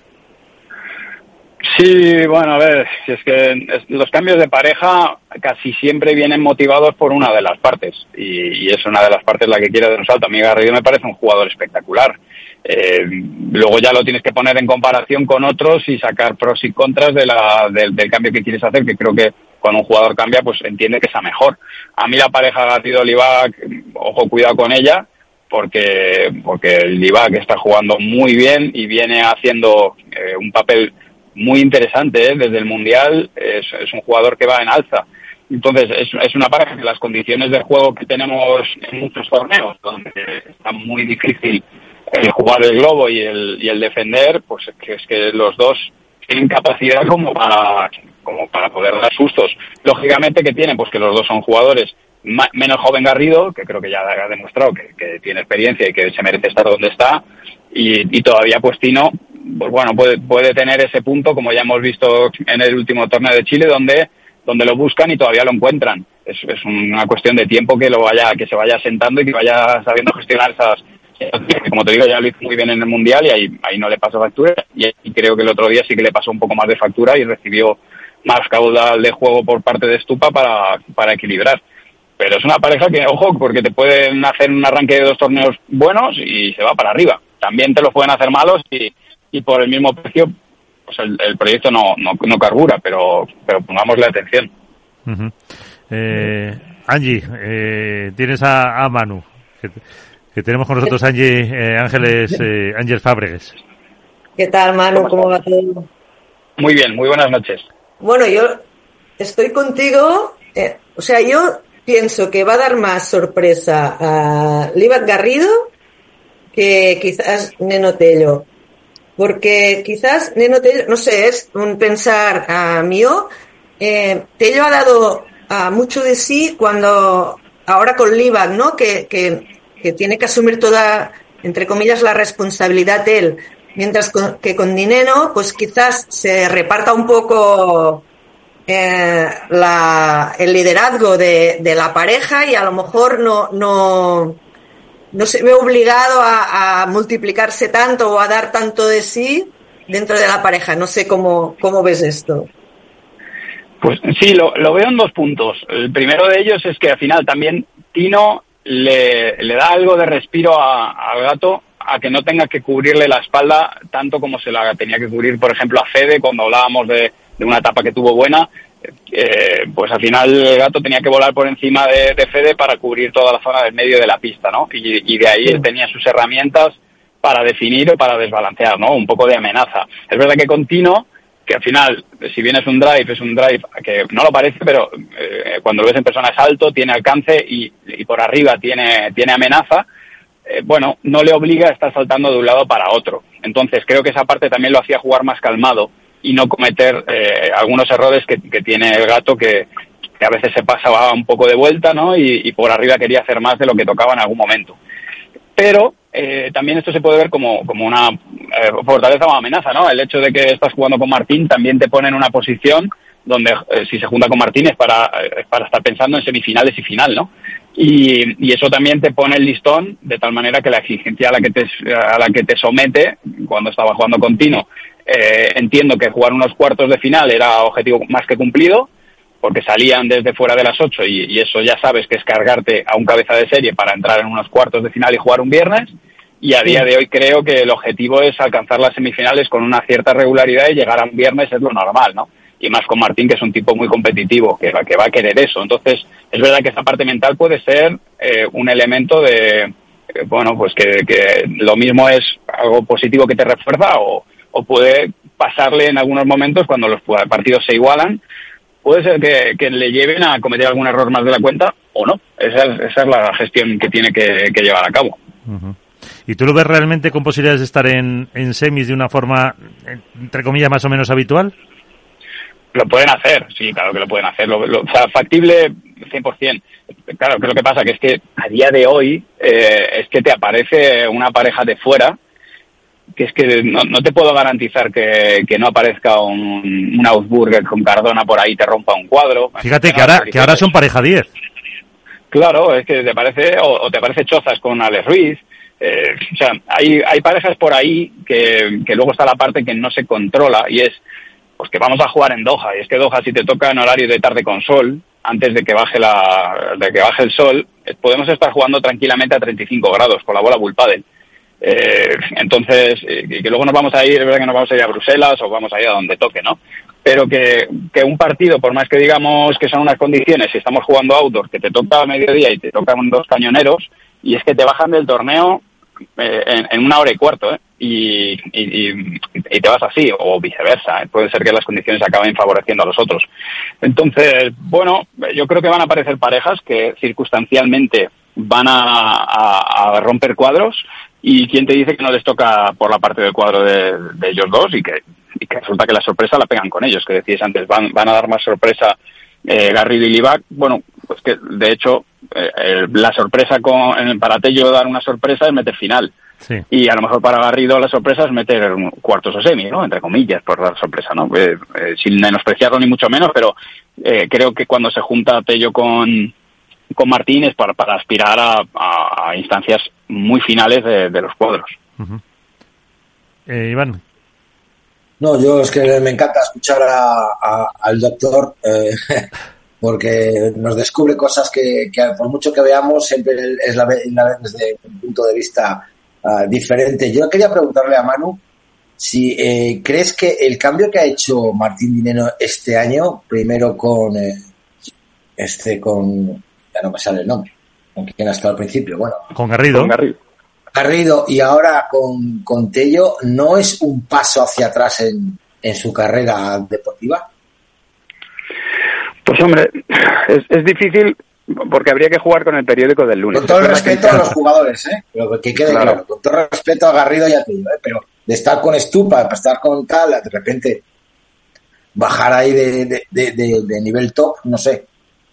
Sí, bueno, a ver, si es que los cambios de pareja casi siempre vienen motivados por una de las partes y es una de las partes la que quiere dar un salto. A mí Garrido me parece un jugador espectacular. Luego ya lo tienes que poner en comparación con otros y sacar pros y contras del cambio que quieres hacer, que creo que cuando un jugador cambia, pues entiende que es a mejor. A mí la pareja Garrido-Libac, ojo, cuidado con ella, porque el Libac está jugando muy bien y viene haciendo un papel muy interesante, desde el Mundial es un jugador que va en alza. Entonces es una pareja que las condiciones de juego que tenemos en muchos torneos, donde está muy difícil jugar el globo y el defender, pues es que los dos tienen capacidad como para poder dar sustos. Lógicamente que tienen, pues que los dos son jugadores menos joven Garrido, que creo que ya ha demostrado que tiene experiencia y que se merece estar donde está, y todavía pues Tino, pues bueno, puede tener ese punto, como ya hemos visto en el último torneo de Chile, donde lo buscan y todavía lo encuentran. Es una cuestión de tiempo que se vaya asentando y que vaya sabiendo gestionar esas, como te digo, ya lo hizo muy bien en el Mundial y ahí no le pasó factura, y creo que el otro día sí que le pasó un poco más de factura y recibió más caudal de juego por parte de Stupa para equilibrar. Pero es una pareja que, ojo, porque te pueden hacer un arranque de 2 torneos buenos y se va para arriba. También te los pueden hacer malos y por el mismo precio, pues el proyecto no carbura, pero pongámosle atención. Angie, tienes a Manu, que tenemos con nosotros Ángel Fábregues. ¿Qué tal, Manu? ¿Cómo va todo? Muy bien, muy buenas noches. Bueno, yo estoy contigo, yo pienso que va a dar más sorpresa a Libac Garrido que quizás Neno Tello. Porque quizás Neno Tello, no sé, es un pensar mío, Tello ha dado mucho de sí ahora con Libac, ¿no? Que tiene que asumir toda, entre comillas, la responsabilidad de él. Mientras que con Dineno, pues quizás se reparta un poco el liderazgo de la pareja y a lo mejor no se ve obligado a multiplicarse tanto o a dar tanto de sí dentro de la pareja. No sé cómo ves esto. Pues sí, lo veo en 2 puntos. El primero de ellos es que al final también Tino le da algo de respiro al Gato, a que no tenga que cubrirle la espalda tanto como se la tenía que cubrir, por ejemplo, a Fede cuando hablábamos de una etapa que tuvo buena. Pues al final el Gato tenía que volar por encima de Fede para cubrir toda la zona del medio de la pista, ¿no? Y de ahí él tenía sus herramientas para definir o para desbalancear, ¿no? Un poco de amenaza. Es verdad que con Tino, que al final, si bien es un drive que no lo parece, pero cuando lo ves en persona es alto, tiene alcance y por arriba tiene amenaza. Bueno, no le obliga a estar saltando de un lado para otro. Entonces creo que esa parte también lo hacía jugar más calmado y no cometer algunos errores que tiene el Gato, que a veces se pasaba un poco de vuelta, ¿no? Y por arriba quería hacer más de lo que tocaba en algún momento. Pero también esto se puede ver como una fortaleza o amenaza, ¿no? El hecho de que estás jugando con Martín también te pone en una posición donde si se junta con Martín es para estar pensando en semifinales y final, ¿no? Y eso también te pone el listón de tal manera que la exigencia a la que te somete cuando estaba jugando con Tino, entiendo que jugar unos cuartos de final era objetivo más que cumplido, porque salían desde fuera de las 8 y eso ya sabes que es cargarte a un cabeza de serie para entrar en unos cuartos de final y jugar un viernes, y a día de hoy creo que el objetivo es alcanzar las semifinales con una cierta regularidad y llegar a un viernes es lo normal, ¿no? Y más con Martín, que es un tipo muy competitivo, que va a querer eso. Entonces, es verdad que esa parte mental puede ser un elemento de, bueno, pues que lo mismo es algo positivo que te refuerza o puede pasarle en algunos momentos cuando los partidos se igualan. Puede ser que le lleven a cometer algún error más de la cuenta o no. Esa es la gestión que tiene que llevar a cabo. Uh-huh. ¿Y tú lo ves realmente con posibilidades de estar en semis de una forma, entre comillas, más o menos habitual? Lo pueden hacer, sí, claro que lo pueden hacer. O sea, factible 100%. Claro, que lo que pasa que es que a día de hoy es que te aparece una pareja de fuera que es que no te puedo garantizar que no aparezca un Augsburger con Cardona por ahí y te rompa un cuadro. Fíjate que ahora son pareja 10. Claro, es que te parece, o te parece Chozas con Alex Ruiz. O sea, hay parejas por ahí que luego está la parte que no se controla y es pues que vamos a jugar en Doha, y es que Doha, si te toca en horario de tarde con sol, antes de que baje el sol, podemos estar jugando tranquilamente a 35 grados con la bola Bull Padel. Entonces, que luego nos vamos a ir, es verdad que nos vamos a ir a Bruselas o vamos a ir a donde toque, ¿no? Pero que un partido, por más que digamos que son unas condiciones, si estamos jugando outdoor, que te toca a mediodía y te tocan 2 cañoneros, y es que te bajan del torneo en 1 hora y cuarto, y te vas así, o viceversa, puede ser que las condiciones acaben favoreciendo a los otros. Entonces, bueno, yo creo que van a aparecer parejas que circunstancialmente van a romper cuadros, y quién te dice que no les toca por la parte del cuadro de ellos dos, y que resulta que la sorpresa la pegan con ellos, que decías antes, van a dar más sorpresa Garrido y Libac. Bueno, pues que de hecho la sorpresa para Tello dar una sorpresa es meter final. Sí. Y a lo mejor para Garrido la sorpresa es meter cuartos o semi, ¿no? Entre comillas, por dar sorpresa, ¿no? Sin menospreciarlo ni mucho menos, pero creo que cuando se junta Tello con Martín es para aspirar a instancias muy finales de los cuadros. Uh-huh. Iván. No, yo es que me encanta escuchar al doctor porque nos descubre cosas que por mucho que veamos siempre la ven desde un punto de vista diferente. Yo quería preguntarle a Manu si crees que el cambio que ha hecho Martín Dineno este año, primero con ya no me sale el nombre, con quien ha estado al principio, bueno, con Garrido y ahora con Tello, ¿no es un paso hacia atrás en su carrera deportiva? Pues hombre, es difícil porque habría que jugar con el periódico del lunes. Con todo el respeto a los jugadores, pero que quede claro, con todo el respeto a Garrido y a Tello, pero de estar con Stupa, para estar con tal, de repente bajar ahí de nivel top, no sé.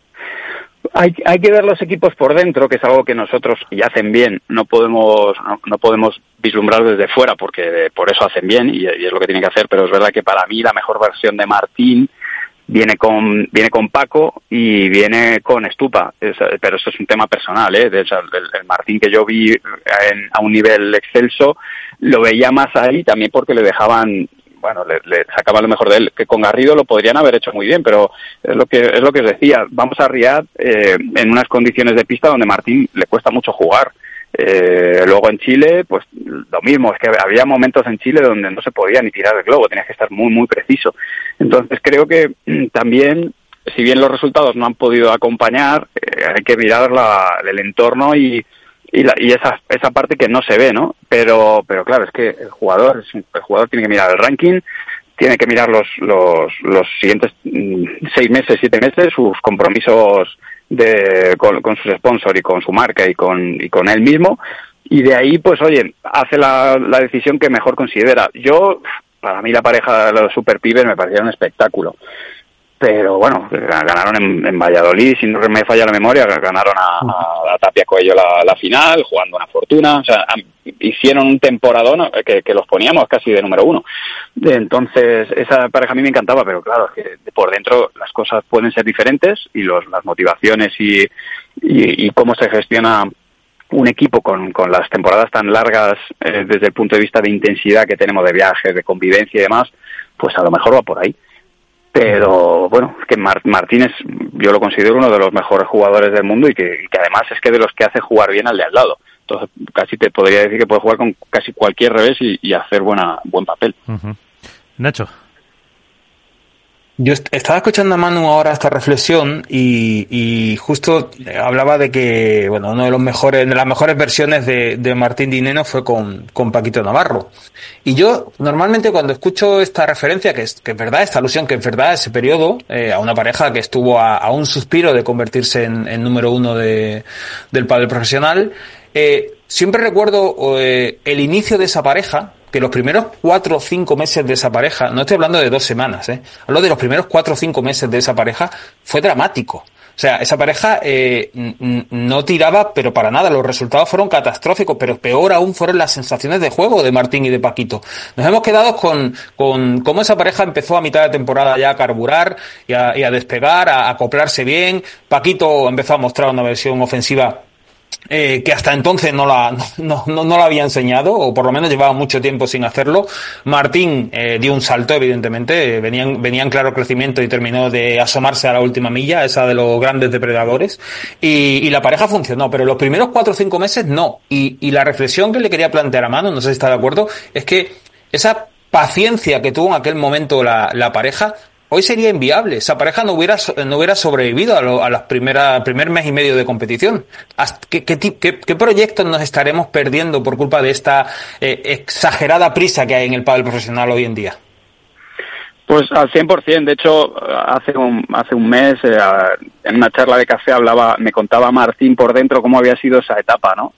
Hay que ver los equipos por dentro, que es algo que nosotros, y hacen bien, no podemos vislumbrar desde fuera, porque por eso hacen bien y es lo que tienen que hacer. Pero es verdad que para mí la mejor versión de Martín viene con Paco y viene con Stupa, pero eso es un tema personal, De hecho, el Martín que yo vi a un nivel excelso lo veía más ahí también porque le dejaban, bueno, le sacaba lo mejor de él. Que con Garrido lo podrían haber hecho muy bien, pero es lo que os decía, vamos a Riad en unas condiciones de pista donde Martín le cuesta mucho jugar. Luego en Chile, pues lo mismo, es que había momentos en Chile donde no se podía ni tirar el globo, tenías que estar muy, muy preciso. Entonces creo que también, si bien los resultados no han podido acompañar, hay que mirar el entorno y esa parte que no se ve, ¿no? Pero claro, es que el jugador tiene que mirar el ranking, tiene que mirar los siguientes 6 meses, 7 meses, sus compromisos con sus sponsors y con su marca y con él mismo, y de ahí, pues oye, hace la decisión que mejor considera. Para mí la pareja de los Super Pibes me parecía un espectáculo. Pero bueno, ganaron en Valladolid, si no me falla la memoria, ganaron a Tapia Coello la final, jugando una fortuna. O sea, hicieron un temporadón que los poníamos casi de número 1. Entonces, esa pareja a mí me encantaba, pero claro, que por dentro las cosas pueden ser diferentes y las motivaciones y cómo se gestiona un equipo con las temporadas tan largas desde el punto de vista de intensidad que tenemos de viajes, de convivencia y demás, pues a lo mejor va por ahí. Pero bueno, es que Martínez yo lo considero uno de los mejores jugadores del mundo y que además es que de los que hace jugar bien al de al lado. Entonces casi te podría decir que puede jugar con casi cualquier revés y hacer buen papel. Uh-huh. Nacho. Yo estaba escuchando a Manu ahora esta reflexión y justo hablaba de que, bueno, de las mejores versiones de Martín Dineno fue con Paquito Navarro. Y yo normalmente cuando escucho esta referencia, que es verdad, esta alusión que es verdad, ese periodo, a una pareja que estuvo a un suspiro de convertirse en número 1 del pádel profesional, siempre recuerdo el inicio de esa pareja, que los primeros 4 o 5 meses de esa pareja, no estoy hablando de 2 semanas, hablo de los primeros 4 o 5 meses de esa pareja, fue dramático. O sea, esa pareja no tiraba, pero para nada. Los resultados fueron catastróficos, pero peor aún fueron las sensaciones de juego de Martín y de Paquito. Nos hemos quedado con cómo esa pareja empezó a mitad de temporada ya a carburar y a despegar, a acoplarse bien. Paquito empezó a mostrar una versión ofensiva que hasta entonces no la había enseñado, o por lo menos llevaba mucho tiempo sin hacerlo. Martín dio un salto, evidentemente, venía en claro crecimiento y terminó de asomarse a la última milla, esa de los grandes depredadores, y la pareja funcionó, pero los primeros 4 o 5 meses no. Y la reflexión que le quería plantear a Manu, no sé si está de acuerdo, es que esa paciencia que tuvo en aquel momento la pareja, hoy sería inviable. Esa pareja no hubiera sobrevivido a las primer mes y medio de competición. ¿Qué proyectos nos estaremos perdiendo por culpa de esta exagerada prisa que hay en el pádel profesional hoy en día? Pues al 100%. De hecho, hace un mes, en una charla de café me contaba Martín por dentro cómo había sido esa etapa, ¿no?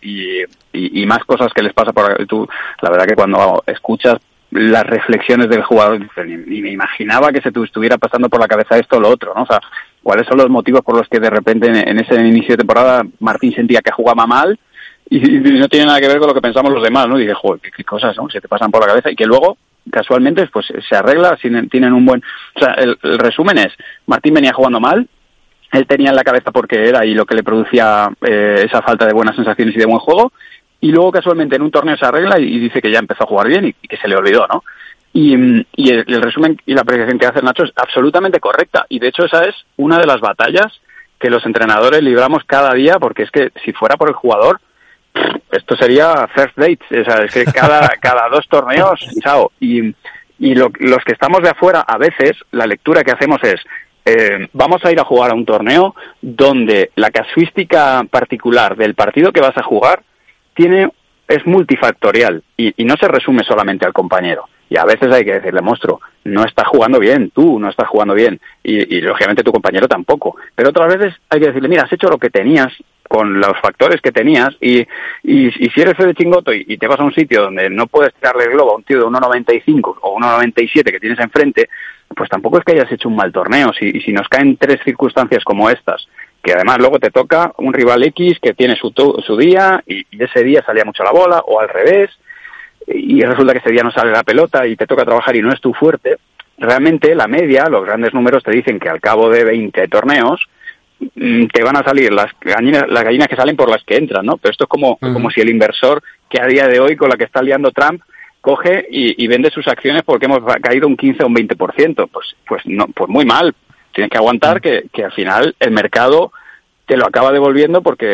Y más cosas que les pasa por tú. La verdad que cuando escuchas las reflexiones del jugador, ni me imaginaba que se te estuviera pasando por la cabeza esto o lo otro, ¿no? O sea, ¿cuáles son los motivos por los que de repente en ese inicio de temporada Martín sentía que jugaba mal y no tiene nada que ver con lo que pensamos los demás, ¿no? Y dije, joder, qué cosas, ¿no? Se te pasan por la cabeza y que luego, casualmente, pues se arregla, tienen un buen... O sea, el resumen es, Martín venía jugando mal, él tenía en la cabeza porque era y lo que le producía esa falta de buenas sensaciones y de buen juego. Y luego casualmente en un torneo se arregla y dice que ya empezó a jugar bien y que se le olvidó, ¿no? Y el resumen y la apreciación que hace Nacho es absolutamente correcta. Y de hecho esa es una de las batallas que los entrenadores libramos cada día, porque es que si fuera por el jugador, esto sería first date. O sea, es que cada 2 torneos, chao. Y los que estamos de afuera, a veces la lectura que hacemos es, vamos a ir a jugar a un torneo donde la casuística particular del partido que vas a jugar es multifactorial y no se resume solamente al compañero. Y a veces hay que decirle, monstruo, no estás jugando bien, tú no estás jugando bien y lógicamente tu compañero tampoco. Pero otras veces hay que decirle, mira, has hecho lo que tenías con los factores que tenías y si eres Fede Chingoto y te vas a un sitio donde no puedes tirarle el globo a un tío de 1,95 o 1,97 que tienes enfrente, pues tampoco es que hayas hecho un mal torneo. Si nos caen 3 circunstancias como estas, que además luego te toca un rival X que tiene su día y ese día salía mucho la bola, o al revés, y resulta que ese día no sale la pelota y te toca trabajar y no es tu fuerte, realmente la media, los grandes números te dicen que al cabo de 20 torneos te van a salir las gallinas que salen por las que entran, ¿no? Pero esto es como si el inversor que a día de hoy con la que está liando Trump coge y vende sus acciones porque hemos caído un 15 o un 20%. Pues muy mal. Tienes que aguantar que al final el mercado te lo acaba devolviendo porque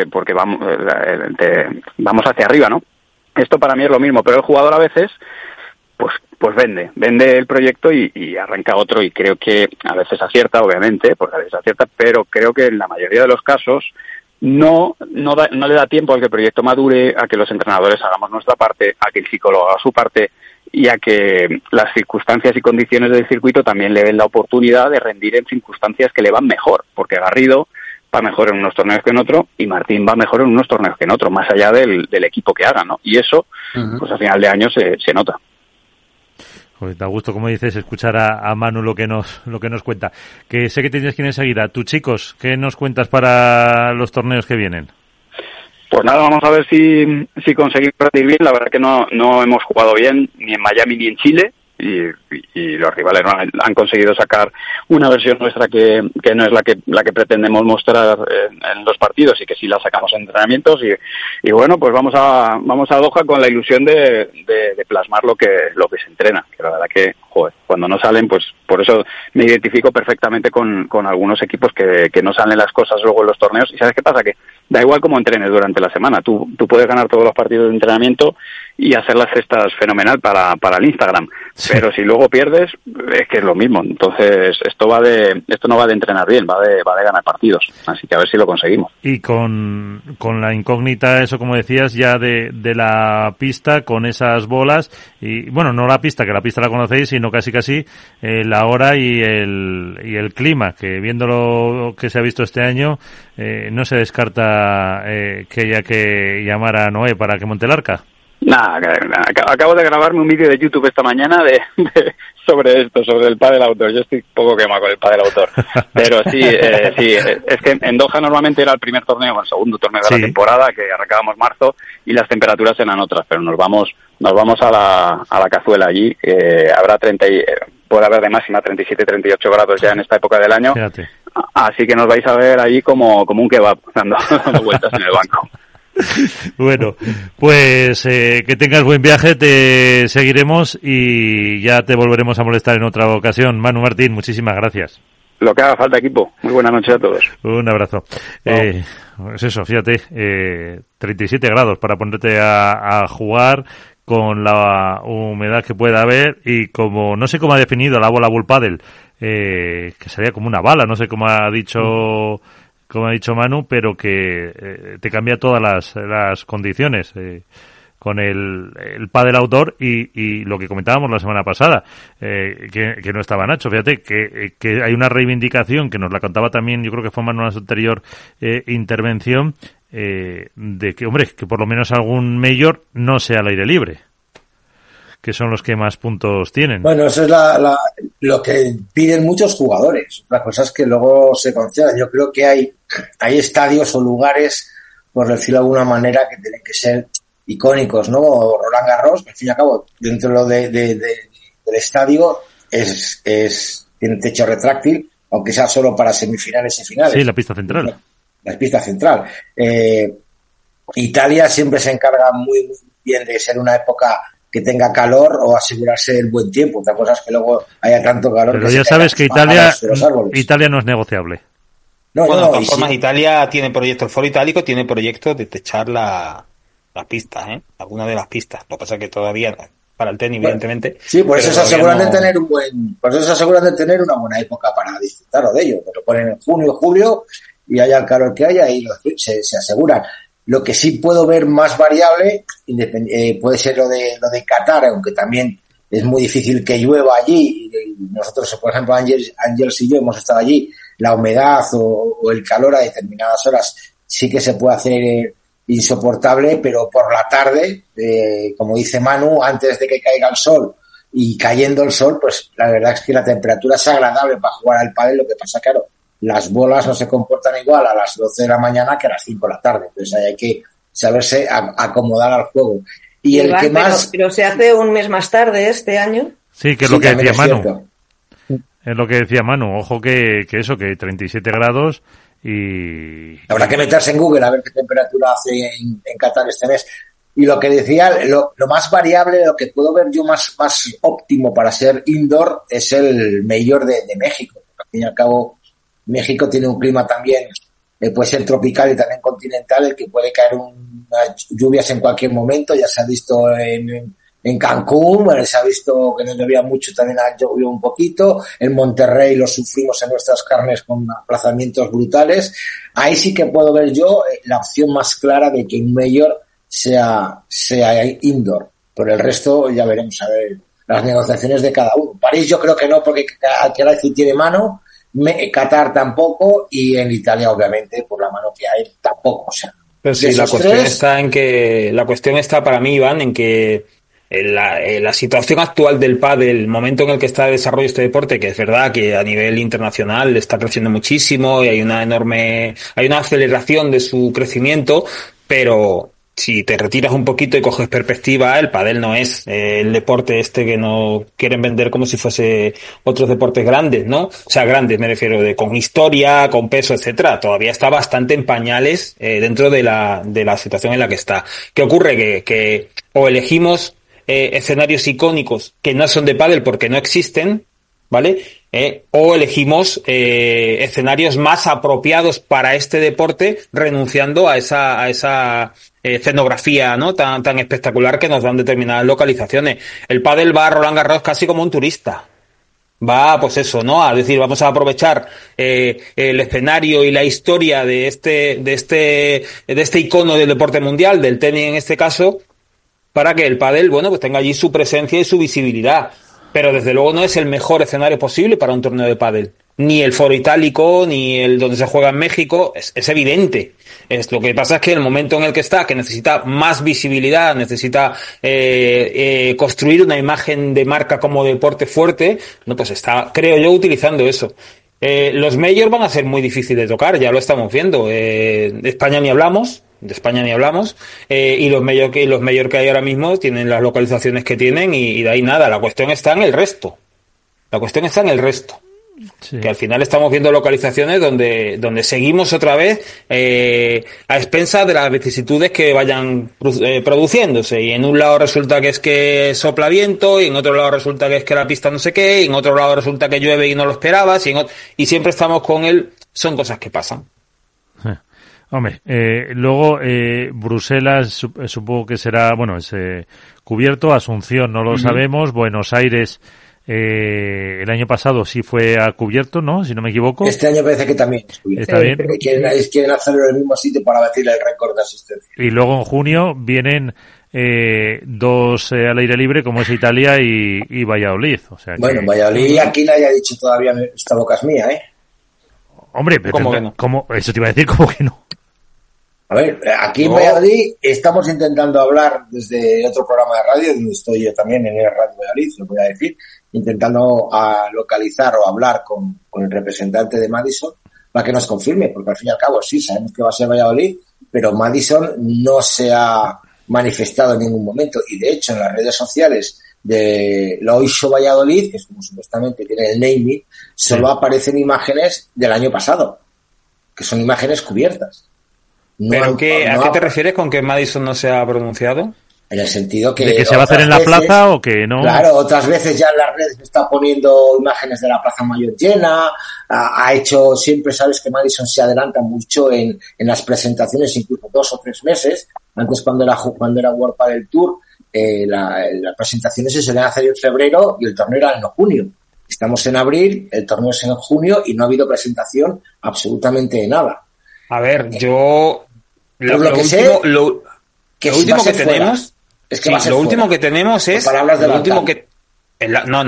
vamos hacia arriba, ¿no? Esto para mí es lo mismo, pero el jugador a veces pues vende el proyecto y arranca otro, y creo que a veces acierta, obviamente, porque a veces acierta, pero creo que en la mayoría de los casos no le da tiempo a que el proyecto madure, a que los entrenadores hagamos nuestra parte, a que el psicólogo haga su parte y a que las circunstancias y condiciones del circuito también le den la oportunidad de rendir en circunstancias que le van mejor, porque Garrido va mejor en unos torneos que en otro y Martín va mejor en unos torneos que en otro, más allá del equipo que haga, ¿no? Y eso, pues a final de año se nota. Pues da gusto, como dices, escuchar a Manu lo que nos cuenta. Que sé que tienes que ir enseguida. Tú, chicos, ¿qué nos cuentas para los torneos que vienen? Pues nada, vamos a ver si conseguimos rendir bien. La verdad que no hemos jugado bien ni en Miami ni en Chile y los rivales no han conseguido sacar una versión nuestra que no es la que pretendemos mostrar en los partidos, y que sí la sacamos en entrenamientos y bueno, pues vamos a Doha con la ilusión de plasmar lo que se entrena, que la verdad que cuando no salen, pues por eso me identifico perfectamente con algunos equipos que no salen las cosas luego en los torneos. Y ¿sabes qué pasa? Que da igual cómo entrenes durante la semana, tú puedes ganar todos los partidos de entrenamiento y hacer las cestas fenomenal para el Instagram, sí. Pero si luego pierdes, es que es lo mismo. Entonces esto no va de entrenar bien, va de ganar partidos, así que a ver si lo conseguimos. Y con la incógnita, eso como decías, ya de la pista, con esas bolas, y bueno, no la pista, que la pista la conocéis, sino casi la hora y el clima, que viendo lo que se ha visto este año, no se descarta que haya que llamar a Noé para que monte el arca. Nada, acabo de grabarme un vídeo de YouTube esta mañana sobre esto, sobre el pádel outdoor. Yo estoy poco quemado con el pádel outdoor. Pero sí, es que en Doha normalmente era el primer torneo, o el segundo torneo de la temporada, que arrancábamos marzo, y las temperaturas eran otras, pero nos vamos a la cazuela allí. Habrá puede haber de máxima 37-38 grados ya en esta época del año. Fíjate. Así que nos vais a ver allí como un kebab, dando vueltas en el banco. Bueno, pues que tengas buen viaje, te seguiremos y ya te volveremos a molestar en otra ocasión. Manu Martín, muchísimas gracias. Lo que haga falta, equipo. Muy buenas noches a todos. Un abrazo. Pues eso, fíjate, 37 grados para ponerte a jugar con la humedad que pueda haber y como, no sé cómo ha definido la bola Bull Paddle, que sería como una bala, no sé cómo ha dicho Manu, pero que te cambia todas las condiciones con el pádel outdoor y lo que comentábamos la semana pasada, que no estaba Nacho. Fíjate que hay una reivindicación que nos la contaba también, yo creo que fue Manu en su anterior intervención, de que, hombre, que por lo menos algún mayor no sea al aire libre, que son los que más puntos tienen. Bueno, eso es lo que piden muchos jugadores. Otra cosa es que luego se concedan. Yo creo que hay estadios o lugares, por decirlo de alguna manera, que tienen que ser icónicos, ¿no? Roland Garros, al fin y al cabo, dentro del estadio tiene techo retráctil, aunque sea solo para semifinales y finales. Sí, la pista central. La pista central. Italia siempre se encarga muy, muy bien de ser una época que tenga calor o asegurarse el buen tiempo. Otra cosa es que luego haya tanto calor. Pero que ya sabes que Italia no es negociable. De todas formas, Italia tiene proyectos, el Foro Itálico tiene proyectos de techar las pistas, algunas de las pistas. Lo que pasa es que todavía no, para el tenis, evidentemente. Sí, por eso se aseguran de tener una buena época para disfrutar de ello. Lo ponen en junio, julio, y haya el calor que haya, y se aseguran. Lo que sí puedo ver más variable puede ser lo de Qatar, aunque también es muy difícil que llueva allí. Nosotros, por ejemplo, Ángels y yo hemos estado allí. La humedad o el calor a determinadas horas sí que se puede hacer insoportable, pero por la tarde, como dice Manu, antes de que caiga el sol y cayendo el sol, pues la verdad es que la temperatura es agradable para jugar al pádel. Lo que pasa, claro, las bolas no se comportan igual a las 12 de la mañana que a las 5 de la tarde. Entonces ahí hay que saberse acomodar al juego. Y el que más... Pero se hace un mes más tarde este año. Sí, que es lo que decía Manu. Es lo que decía Manu. Ojo que 37 grados y... Habrá que meterse en Google a ver qué temperatura hace en Qatar este mes. Y lo que decía, lo más variable, lo que puedo ver yo más óptimo para ser indoor es el Major de México. Al fin y al cabo, México tiene un clima también, puede ser tropical y también continental, el que puede caer unas lluvias en cualquier momento. Ya se ha visto en Cancún, se ha visto que no llovía mucho, también ha llovido un poquito. En Monterrey lo sufrimos en nuestras carnes con aplazamientos brutales. Ahí sí que puedo ver yo la opción más clara de que un mayor sea indoor. Por el resto ya veremos a ver las negociaciones de cada uno. París yo creo que no, porque Alcaraz tiene mano, Qatar tampoco, y en Italia obviamente por la mano que hay tampoco. O sea, pero sí, la cuestión está para mí, Iván, en que la situación actual del pádel, el momento en el que está de desarrollo este deporte, que es verdad que a nivel internacional está creciendo muchísimo y hay una aceleración de su crecimiento, pero si te retiras un poquito y coges perspectiva, el pádel no es el deporte que no quieren vender como si fuese otros deportes grandes, ¿no? O sea, grandes me refiero con historia, con peso, etcétera. Todavía está bastante en pañales dentro de la situación en la que está. ¿Qué ocurre? Que o elegimos escenarios icónicos que no son de pádel porque no existen, ¿vale? O elegimos escenarios más apropiados para este deporte, renunciando a esa escenografía, ¿no? tan espectacular que nos dan determinadas localizaciones. El pádel va a Roland Garros casi como un turista. Va, pues eso, ¿no? A decir, vamos a aprovechar el escenario y la historia de este icono del deporte mundial, del tenis en este caso, para que el pádel, bueno, pues tenga allí su presencia y su visibilidad. Pero desde luego no es el mejor escenario posible para un torneo de pádel. ni el Foro Itálico, ni el donde se juega en México, es evidente. Lo que pasa es que el momento en el que está, que necesita más visibilidad, necesita construir una imagen de marca como deporte fuerte, no, pues está, creo yo, utilizando eso. Los majors van a ser muy difíciles de tocar, ya lo estamos viendo. De España ni hablamos, y los majors que hay ahora mismo tienen las localizaciones que tienen y de ahí nada. La cuestión está en el resto. Sí. Que al final estamos viendo localizaciones donde seguimos otra vez a expensas de las vicisitudes que vayan produciéndose, y en un lado resulta que es que sopla viento, y en otro lado resulta que es que la pista no sé qué, y en otro lado resulta que llueve y no lo esperabas, y siempre estamos con son cosas que pasan. Hombre, luego Bruselas supongo que será, bueno, es cubierto, Asunción no lo sabemos, Buenos Aires el año pasado sí fue a cubierto, ¿no? Si no me equivoco. Este año parece que también es cubierto. Está bien. Quieren hacerlo en el mismo sitio para batir el récord de asistencia. Y luego en junio vienen dos al aire libre, como es Italia y Valladolid. O sea bueno, Valladolid aquí no haya dicho todavía esta boca es mía, ¿eh? Hombre, pero ¿Cómo que no? ¿cómo? Eso te iba a decir, ¿cómo que no? A ver, aquí en Valladolid estamos intentando hablar desde otro programa de radio, donde estoy yo también en el Radio Valladolid, lo voy a decir, intentando localizar o hablar con el representante de Madison para que nos confirme, porque al fin y al cabo sí, sabemos que va a ser Valladolid, pero Madison no se ha manifestado en ningún momento, y de hecho en las redes sociales de la Oisho Valladolid, que es como supuestamente tiene el naming, solo aparecen imágenes del año pasado, que son imágenes cubiertas. ¿Pero ¿a qué te refieres con que Madison no se ha pronunciado? En el sentido que... ¿De que se va a hacer en la plaza o que no? Claro, otras veces ya en las redes está poniendo imágenes de la Plaza Mayor llena, ha hecho, siempre sabes que Madison se adelanta mucho en las presentaciones, incluso 2 o 3 meses. Antes cuando era World Padel Tour, las presentaciones se solían hacer en febrero y el torneo era en junio. Estamos en abril, el torneo es en junio y no ha habido presentación absolutamente de nada. A ver, yo... Lo último que tenemos es que lo último que tenemos es lo último que no.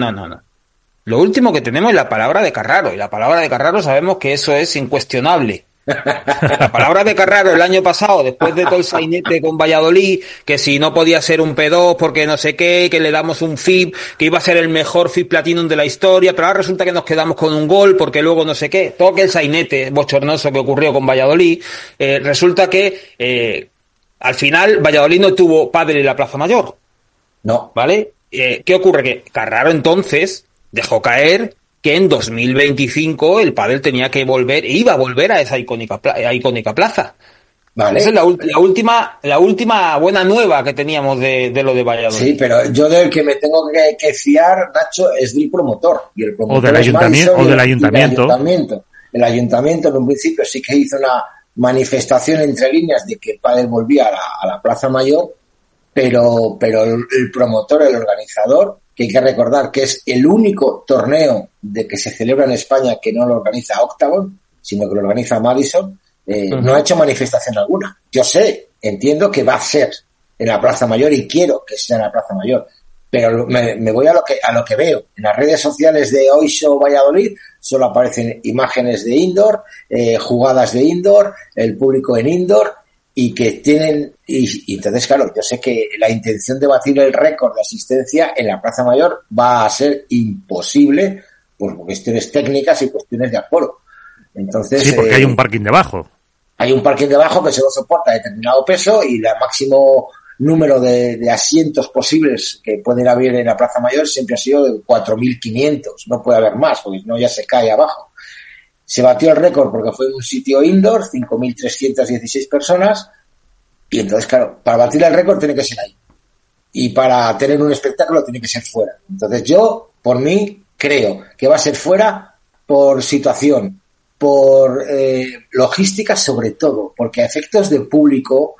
Lo último que tenemos es la palabra de Carraro, y la palabra de Carraro sabemos que eso es incuestionable. La palabra de Carraro el año pasado, después de todo el sainete con Valladolid, que si no podía ser un P2 porque no sé qué, que le damos un FIB, que iba a ser el mejor FIB Platinum de la historia, pero ahora resulta que nos quedamos con un gol porque luego no sé qué, todo aquel sainete bochornoso que ocurrió con Valladolid, resulta que al final Valladolid no tuvo pádel en la Plaza Mayor. No. ¿Vale? ¿Qué ocurre? Que Carraro entonces dejó caer que en 2025 el pádel iba a volver a esa icónica plaza. Vale. Esa es la última buena nueva que teníamos de lo de Valladolid. Sí, pero yo del que me tengo que fiar, Nacho, es del promotor. Y el promotor o del ayuntamiento. El ayuntamiento en un principio sí que hizo una manifestación entre líneas de que el pádel volvía a la Plaza Mayor, pero el promotor, el organizador, que hay que recordar que es el único torneo de que se celebra en España que no lo organiza Octagon, sino que lo organiza Madison, no ha hecho manifestación alguna. Yo entiendo que va a ser en la Plaza Mayor y quiero que sea en la Plaza Mayor, pero me voy a lo que veo. En las redes sociales de Oisho Valladolid solo aparecen imágenes de indoor, jugadas de indoor, el público en indoor, y que tienen, y entonces claro, yo sé que la intención de batir el récord de asistencia en la Plaza Mayor va a ser imposible por cuestiones técnicas y cuestiones de aforo. Entonces, sí, porque hay un parking debajo. Hay un parking debajo que solo soporta determinado peso y el máximo número de asientos posibles que pueden haber en la Plaza Mayor siempre ha sido de 4.500, no puede haber más, porque no ya se cae abajo. Se batió el récord porque fue en un sitio indoor, 5.316 personas, y entonces, claro, para batir el récord tiene que ser ahí. Y para tener un espectáculo tiene que ser fuera. Entonces yo, por mí, creo que va a ser fuera por situación, por logística sobre todo, porque a efectos de público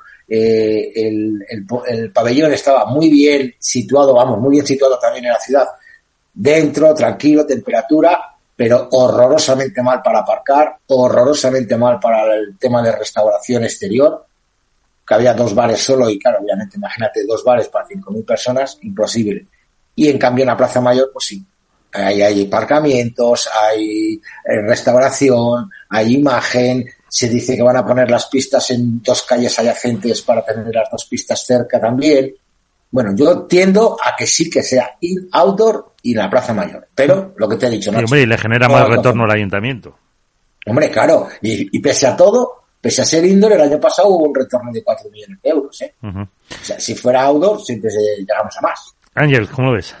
el pabellón estaba muy bien situado también en la ciudad, dentro, tranquilo, temperatura, pero horrorosamente mal para aparcar, horrorosamente mal para el tema de restauración exterior, que había 2 bares solo y claro, obviamente, imagínate 2 bares para 5.000 personas, imposible. Y en cambio en la Plaza Mayor, pues sí. Hay aparcamientos, hay restauración, hay imagen, se dice que van a poner las pistas en 2 calles adyacentes para tener las 2 pistas cerca también. Bueno, yo tiendo a que sí que sea outdoor y la Plaza Mayor, pero lo que te he dicho, Nacho, hombre, y le genera más retorno al ayuntamiento. Hombre, claro, y pese a todo, pese a ser indoor, el año pasado hubo un retorno de 4 millones de euros, ¿eh? Uh-huh. O sea, si fuera outdoor, siempre llegamos a más. Ángel, ¿cómo lo ves?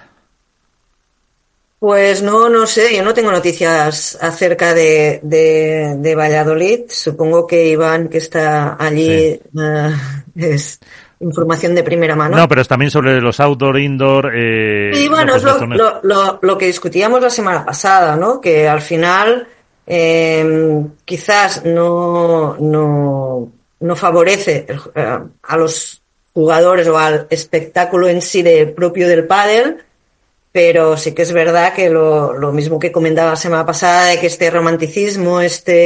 Pues no sé, yo no tengo noticias acerca de Valladolid. Supongo que Iván, que está allí, sí. Es información de primera mano. No, pero es también sobre los outdoor, indoor. Y bueno, es lo que discutíamos la semana pasada, ¿no? Que al final quizás no favorece a los jugadores o al espectáculo en sí propio del pádel. Pero sí que es verdad que lo mismo que comentaba la semana pasada, de que este romanticismo,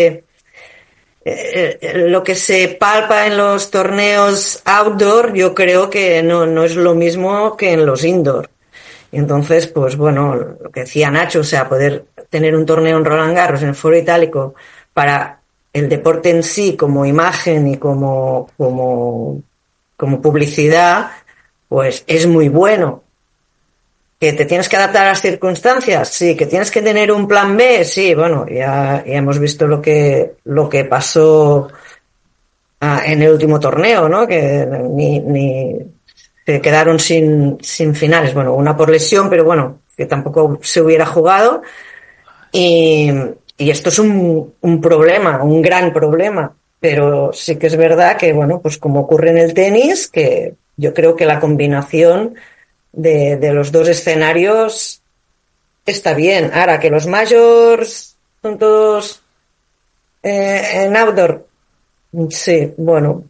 lo que se palpa en los torneos outdoor, yo creo que no es lo mismo que en los indoor. Y entonces, pues bueno, lo que decía Nacho, o sea, poder tener un torneo en Roland Garros, en el Foro Itálico, para el deporte en sí, como imagen y como publicidad, pues es muy bueno. ¿Que te tienes que adaptar a las circunstancias? Sí. ¿Que tienes que tener un plan B? Sí, bueno, ya hemos visto lo que pasó en el último torneo, ¿no? Que ni se quedaron sin finales. Bueno, una por lesión, pero bueno, que tampoco se hubiera jugado. Y esto es un problema, un gran problema. Pero sí que es verdad que, bueno, pues como ocurre en el tenis, que yo creo que la combinación de los 2 escenarios está bien. Ahora, que los majors son todos en outdoor, sí, bueno,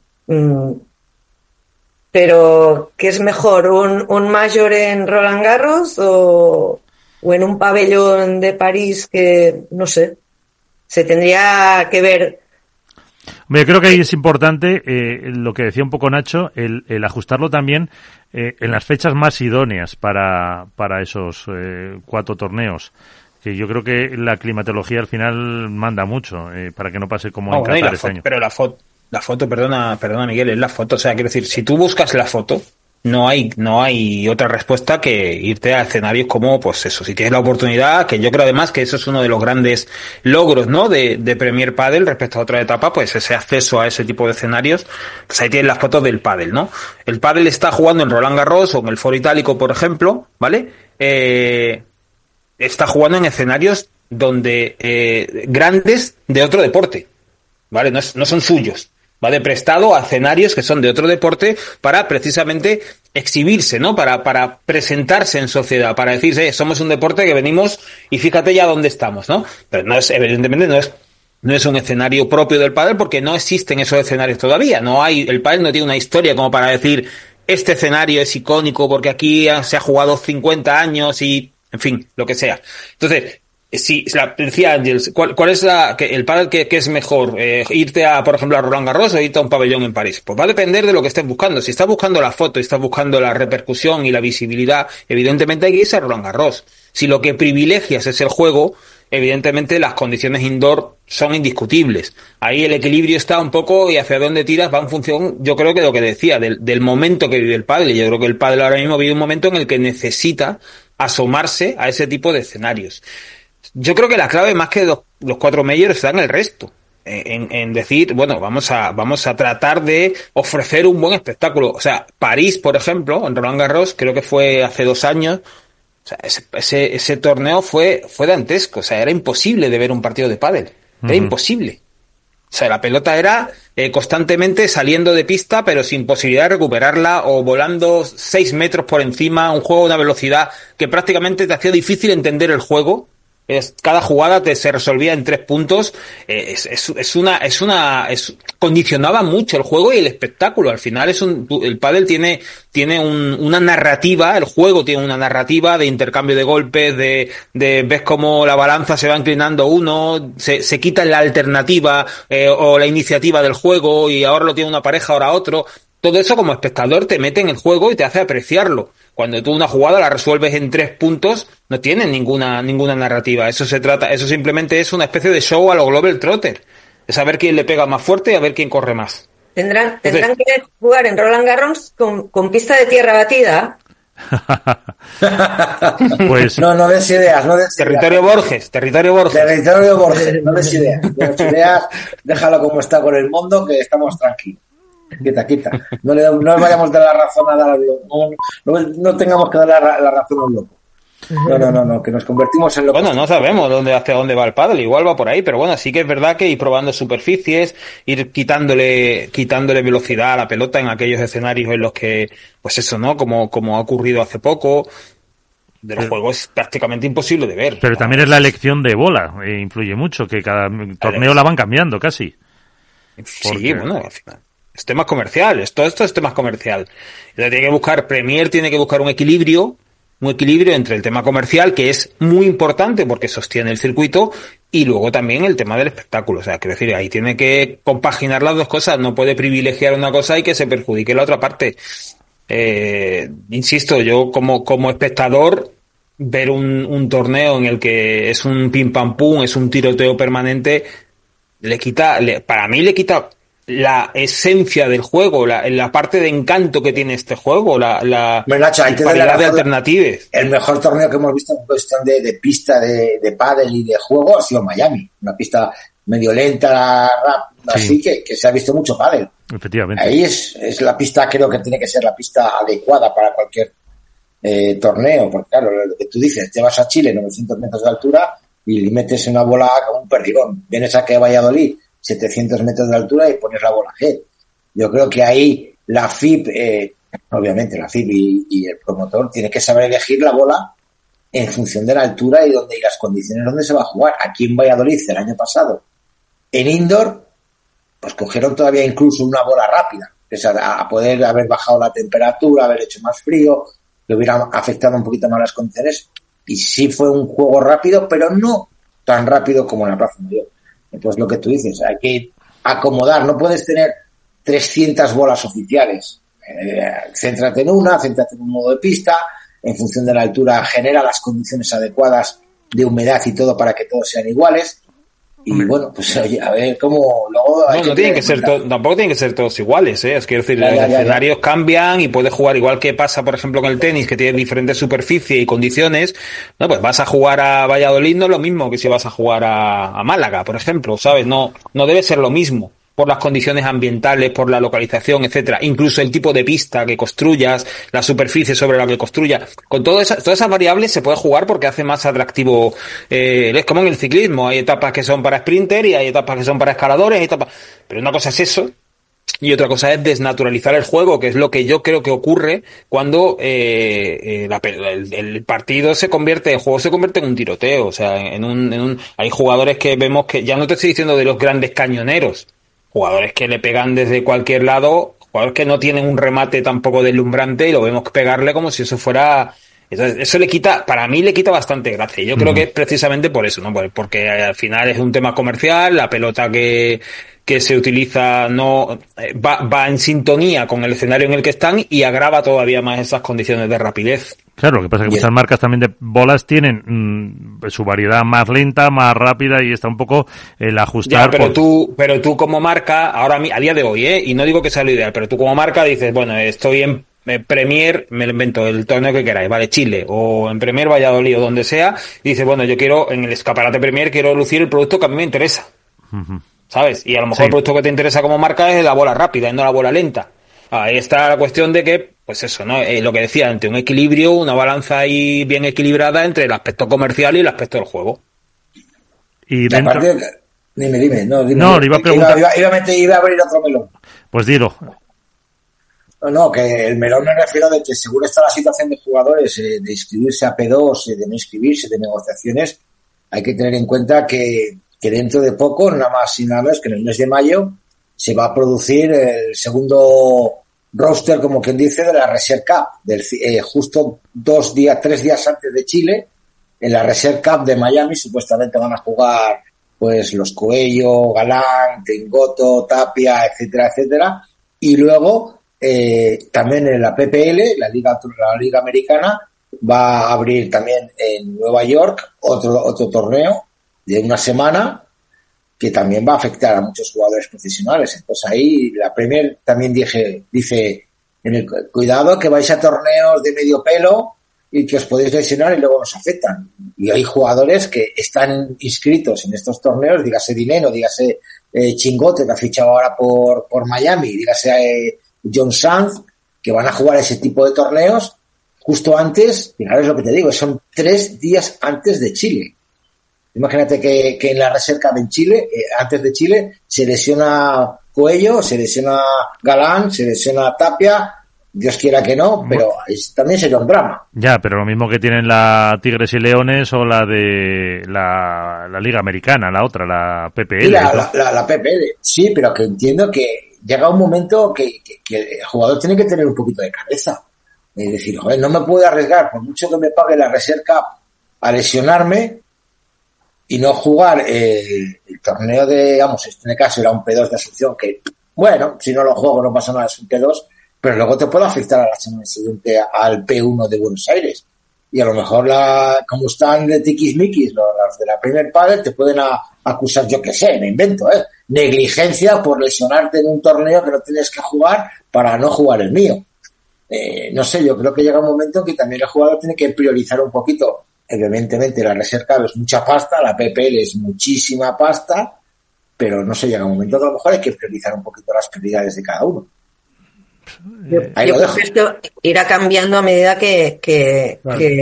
pero ¿qué es mejor? ¿Un major en Roland Garros o en un pabellón de París que, no sé, se tendría que ver? Yo creo que ahí es importante lo que decía un poco Nacho, el ajustarlo también en las fechas más idóneas para esos 4 torneos. Que yo creo que la climatología al final manda mucho para que no pase como en Qatar este año. Pero la foto, perdona Miguel, es la foto. O sea, quiero decir, si tú buscas la foto, no hay otra respuesta que irte a escenarios como, pues eso, si tienes la oportunidad, que yo creo además que eso es uno de los grandes logros, ¿no? De Premier Padel respecto a otra etapa, pues ese acceso a ese tipo de escenarios, pues ahí tienes las fotos del pádel, ¿no? El pádel está jugando en Roland Garros o en el Foro Itálico, por ejemplo, ¿vale? Está jugando en escenarios donde grandes de otro deporte, ¿vale? No son suyos. Va de prestado a escenarios que son de otro deporte para precisamente exhibirse, ¿no? Para presentarse en sociedad, para decir, somos un deporte que venimos y fíjate ya dónde estamos, ¿no? Pero evidentemente no es un escenario propio del pádel porque no existen esos escenarios todavía. El pádel no tiene una historia como para decir, este escenario es icónico porque aquí se ha jugado 50 años y, en fin, lo que sea. Entonces, sí, decía Ángels, ¿cuál es el pádel que es mejor? ¿Irte por ejemplo, a Roland Garros o irte a un pabellón en París? Pues va a depender de lo que estés buscando. Si estás buscando la foto y estás buscando la repercusión y la visibilidad, evidentemente hay que irse a Roland Garros. Si lo que privilegias es el juego, evidentemente las condiciones indoor son indiscutibles. Ahí el equilibrio está un poco y hacia dónde tiras va en función, yo creo que lo que decía, del momento que vive el pádel. Y yo creo que el pádel ahora mismo vive un momento en el que necesita asomarse a ese tipo de escenarios. Yo creo que la clave más que los 4 majors está en el resto. En decir, bueno, vamos a tratar de ofrecer un buen espectáculo. O sea, París, por ejemplo, en Roland Garros, creo que fue hace 2 años, o sea, ese torneo fue dantesco. O sea, era imposible de ver un partido de pádel. Era imposible. O sea, la pelota era constantemente saliendo de pista, pero sin posibilidad de recuperarla, o volando 6 metros por encima, un juego a una velocidad que prácticamente te hacía difícil entender el juego. Cada jugada se resolvía en 3 puntos. Condicionaba mucho el juego y el espectáculo. Al final el pádel tiene una narrativa, el juego tiene una narrativa de intercambio de golpes, de ves cómo la balanza se va inclinando uno, se quita la alternativa o la iniciativa del juego y ahora lo tiene una pareja, ahora otro. Todo eso como espectador te mete en el juego y te hace apreciarlo. Cuando tú una jugada la resuelves en 3 puntos, no tiene ninguna narrativa. Eso simplemente es una especie de show a lo Global Trotter. Es saber quién le pega más fuerte y a ver quién corre más. Tendrán que jugar en Roland Garros con pista de tierra batida. Pues no des ideas, Territorio Borges, no des ideas, déjalo como está con el mundo, que estamos tranquilos. Quita. No vayamos de la razón a dar al loco. No tengamos que dar la razón al loco. No, que nos convertimos en locos. Bueno, no sabemos hacia dónde va el pádel, igual va por ahí, pero bueno, sí que es verdad que ir probando superficies, ir quitándole velocidad a la pelota en aquellos escenarios en los que, pues eso, ¿no? Como ha ocurrido hace poco, los juegos es prácticamente imposible de ver. Pero también es la elección de bola, influye mucho, que cada torneo la van cambiando casi. Sí, bueno, al final. Es temas comerciales, todo esto es temas comercial. Premier tiene que buscar un equilibrio entre el tema comercial, que es muy importante porque sostiene el circuito, y luego también el tema del espectáculo. O sea, quiero decir, ahí tiene que compaginar las dos cosas, no puede privilegiar una cosa y que se perjudique la otra parte. Insisto, yo como espectador, ver un torneo en el que es un pim pam pum, es un tiroteo permanente, para mí le quita la esencia del juego, la parte de encanto que tiene este juego, la variedad de alternativas. El mejor torneo que hemos visto en cuestión de pista de pádel y de juego ha sido Miami, una pista medio lenta, así que se ha visto mucho pádel. Efectivamente. Ahí es la pista, creo que tiene que ser la pista adecuada para cualquier torneo, porque claro, lo que tú dices, te vas a Chile, 900 metros de altura, y le metes una bola como un perdigón. Vienes aquí a Valladolid, 700 metros de altura, y pones la bola head. Yo creo que ahí la FIP, obviamente la FIP y el promotor tiene que saber elegir la bola en función de la altura y las condiciones donde se va a jugar. Aquí en Valladolid, el año pasado, en indoor, pues cogieron todavía incluso una bola rápida, o sea, a poder haber bajado la temperatura, haber hecho más frío, que hubiera afectado un poquito más las condiciones, y sí fue un juego rápido, pero no tan rápido como en la Plaza Mayor. Entonces, lo que tú dices, hay que acomodar, no puedes tener 300 bolas oficiales. Céntrate en una, céntrate en un modo de pista, en función de la altura, genera las condiciones adecuadas de humedad y todo para que todos sean iguales. Y bueno, pues oye, a ver cómo luego no tienen que ser tampoco tienen que ser todos iguales, es que decir, los escenarios cambian y puedes jugar igual que pasa por ejemplo con el tenis, que tiene diferentes superficies y condiciones. No, pues vas a jugar a Valladolid, no es lo mismo que si vas a jugar a Málaga, por ejemplo, ¿sabes? No debe ser lo mismo por las condiciones ambientales, por la localización, etcétera, incluso el tipo de pista que construyas, la superficie sobre la que construyas, con todas esas variables se puede jugar porque hace más atractivo. Es como en el ciclismo, hay etapas que son para sprinter y hay etapas que son para escaladores, pero una cosa es eso y otra cosa es desnaturalizar el juego, que es lo que yo creo que ocurre cuando el partido el juego se convierte en un tiroteo. O sea, hay jugadores que vemos que, ya no te estoy diciendo de los grandes cañoneros, jugadores que le pegan desde cualquier lado, jugadores que no tienen un remate tampoco deslumbrante y lo vemos pegarle como si eso fuera. Eso para mí le quita bastante gracia. Y yo creo que es precisamente por eso, ¿no? Porque al final es un tema comercial, la pelota que se utiliza no va en sintonía con el escenario en el que están y agrava todavía más esas condiciones de rapidez. Claro, lo que pasa es que muchas marcas también de bolas tienen su variedad más lenta, más rápida, y está un poco el ajustar. Ya, pero tú como marca, ahora a día de hoy, y no digo que sea lo ideal, pero tú como marca dices, bueno, estoy en Premier, me lo invento, el torneo que queráis, vale, Chile, o en Premier Valladolid o donde sea, y dices, bueno, yo quiero, en el escaparate Premier, quiero lucir el producto que a mí me interesa. Uh-huh. ¿Sabes? Y a lo mejor el producto que te interesa como marca es la bola rápida y no la bola lenta. Ahí está la cuestión de que, pues eso, ¿no? Lo que decía, entre un equilibrio, una balanza ahí bien equilibrada entre el aspecto comercial y el aspecto del juego. Y dentro... Dime. No, le iba a preguntar. Iba a abrir otro melón. Pues dilo. No, que el melón me refiero de que según está la situación de jugadores, de inscribirse a P2, de no inscribirse, de negociaciones, hay que tener en cuenta que dentro de poco, nada más y nada menos que en el mes de mayo, se va a producir el segundo roster, como quien dice, de la Reserve Cup, justo 3 días antes de Chile, en la Reserve Cup de Miami, supuestamente van a jugar pues los Coello, Galán, Tringoto, Tapia, etcétera, etcétera, y luego también en la PPL, la Liga Americana, va a abrir también en Nueva York otro torneo de una semana que también va a afectar a muchos jugadores profesionales. Entonces ahí la Premier también dice cuidado que vais a torneos de medio pelo y que os podéis lesionar y luego nos afectan. Y hay jugadores que están inscritos en estos torneos, dígase Dineno, dígase Chingote, que ha fichado ahora por Miami, dígase John Sanz, que van a jugar ese tipo de torneos justo antes, fijaros lo que te digo, son 3 días antes de Chile. Imagínate que en la Reserve Cup en Chile, antes de Chile, se lesiona Coello, se lesiona Galán, se lesiona Tapia, Dios quiera que no, pero también sería un drama. Ya, pero lo mismo que tienen la Tigres y Leones o la de la Liga Americana, la otra, la PPL. Sí, la PPL, sí, pero que entiendo que llega un momento que el jugador tiene que tener un poquito de cabeza. Es decir, joder, no me puedo arriesgar, por mucho que me pague la Reserve Cup, a lesionarme y no jugar el torneo de, digamos, en este caso era un P2 de Asunción, que, bueno, si no lo juego no pasa nada, es un P2, pero luego te puede afectar a la semana siguiente al P1 de Buenos Aires. Y a lo mejor, como están de tiquismiquis, los de la Premier Padel te pueden acusar, yo qué sé, me invento, negligencia por lesionarte en un torneo que no tienes que jugar para no jugar el mío. No sé, yo creo que llega un momento en que también el jugador tiene que priorizar un poquito. Evidentemente la Reserve Cup es mucha pasta, la PPL es muchísima pasta, pero no sé, llega un momento que a lo mejor hay que priorizar un poquito las prioridades de cada uno. Yo creo que esto irá cambiando a medida que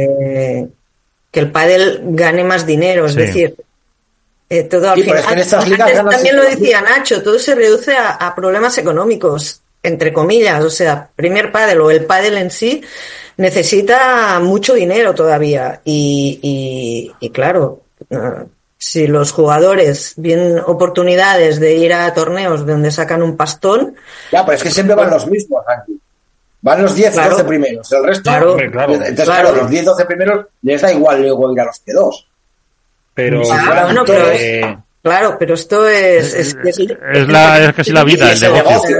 el pádel gane más dinero, es decir, todo al final. Antes también lo decía Nacho, todo se reduce a problemas económicos, entre comillas, o sea, Premier Padel o el pádel en sí necesita mucho dinero todavía y claro, si los jugadores ven oportunidades de ir a torneos donde sacan un pastón... Ya, pero es que siempre van los mismos, Andy. Van los 10, 12 primeros. El resto... Claro. Entonces, claro, los 10, 12 primeros les da igual luego ir a los P2. Pero... Claro, pero esto es casi la vida, el negocio.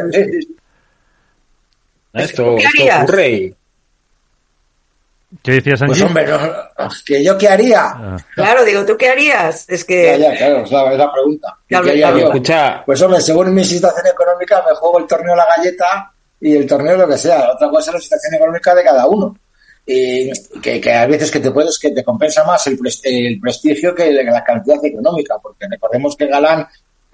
Esto ocurre. ¿Qué decías, Angie? Pues hombre, ¿que yo qué haría? Claro, digo, ¿tú qué harías? Es que... Claro, es la pregunta. ¿Qué haría yo? Escucha. Pues hombre, según mi situación económica, me juego el torneo La Galleta y el torneo lo que sea. Otra cosa es la situación económica de cada uno. Y que hay veces que te compensa más el prestigio que la cantidad económica, porque recordemos que Galán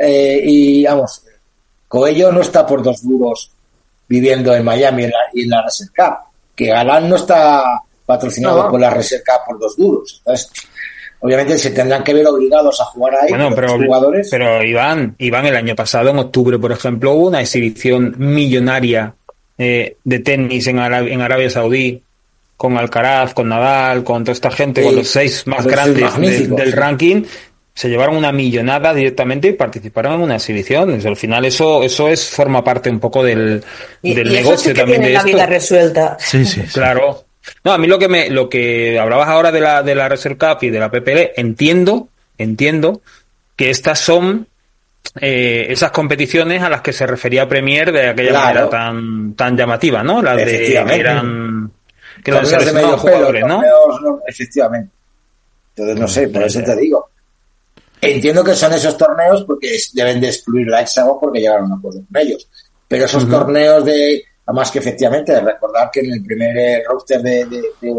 Coello no está por 2 duros viviendo en Miami y en la Reserve Cup, que Galán no está patrocinado por la Reserve Cup por 2 duros. Entonces, obviamente se tendrán que ver obligados a jugar ahí. Bueno, pero los jugadores. Pero Iván, el año pasado, en octubre, por ejemplo, hubo una exhibición millonaria de tenis en Arabia Saudí, con Alcaraz, con Nadal, con toda esta gente, con los 6 más grandes del ranking. Se llevaron una millonada directamente y participaron en una exhibición. Entonces, al final eso forma parte un poco del negocio eso sí que también de la esto. Vida resuelta. Sí. Claro. No, a mí lo que hablabas ahora de la Reserve Cup y de la PPL, entiendo que estas son esas competiciones a las que se refería Premier de aquella manera tan llamativa, ¿no? Las de que eran seleccionados jugadores, ¿no? Efectivamente. Entonces, no sé, por eso te digo. Entiendo que son esos torneos porque deben de excluir la Hexagon porque llegaron a un acuerdo con ellos. Pero esos torneos además que efectivamente, recordar que en el primer roster de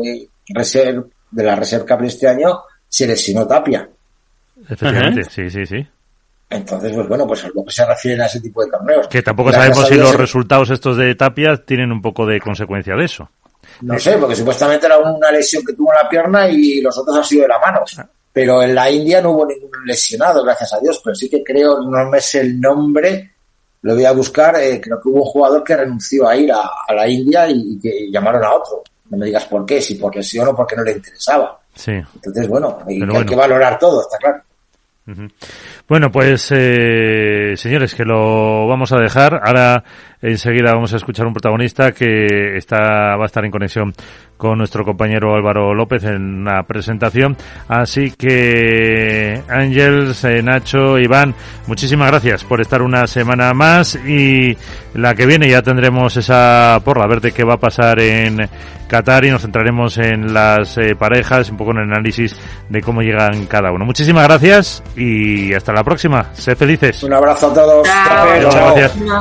la Reserve Cup de este año se lesionó Tapia. Efectivamente, sí. Entonces, pues bueno, pues a lo que se refieren a ese tipo de torneos. Que tampoco sabemos si los resultados estos de Tapia tienen un poco de consecuencia de eso. No sé, porque supuestamente era una lesión que tuvo en la pierna y los otros han sido de la mano. Pero en la India no hubo ningún lesionado, gracias a Dios. Pero sí que creo, no me sé el nombre, lo voy a buscar. Creo que hubo un jugador que renunció a ir a la India y que llamaron a otro. No me digas por qué, si por lesión o porque no le interesaba. Sí. Entonces, bueno, hay que valorar todo, está claro. Bueno, pues señores, que lo vamos a dejar. Ahora enseguida vamos a escuchar un protagonista que va a estar en conexión con nuestro compañero Álvaro López en una presentación. Así que Ángels, Nacho, Iván, muchísimas gracias por estar una semana más, y la que viene ya tendremos esa porra, a ver de qué va a pasar en Qatar, y nos centraremos en las parejas, un poco en el análisis de cómo llegan cada uno. Muchísimas gracias y hasta la próxima. Sed felices. Un abrazo a todos. Chao. Chao. Gracias. No.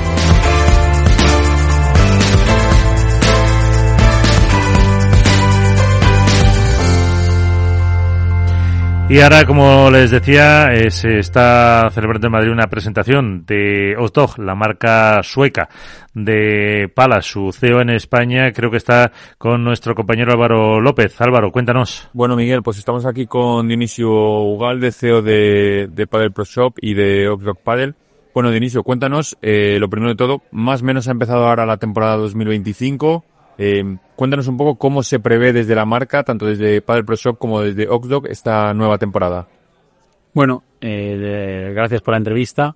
Y ahora, como les decía, se está celebrando en Madrid una presentación de Osdog, la marca sueca de palas, su CEO en España. Creo que está con nuestro compañero Álvaro López. Álvaro, cuéntanos. Bueno, Miguel, pues estamos aquí con Dionisio Ugalde, CEO de Padel Pro Shop y de Osdog Padel. Bueno, Dionisio, cuéntanos, lo primero de todo, más o menos ha empezado ahora la temporada 2025. Cuéntanos un poco cómo se prevé desde la marca, tanto desde Padel Pro Shop como desde Osdog, esta nueva temporada. Bueno, gracias por la entrevista.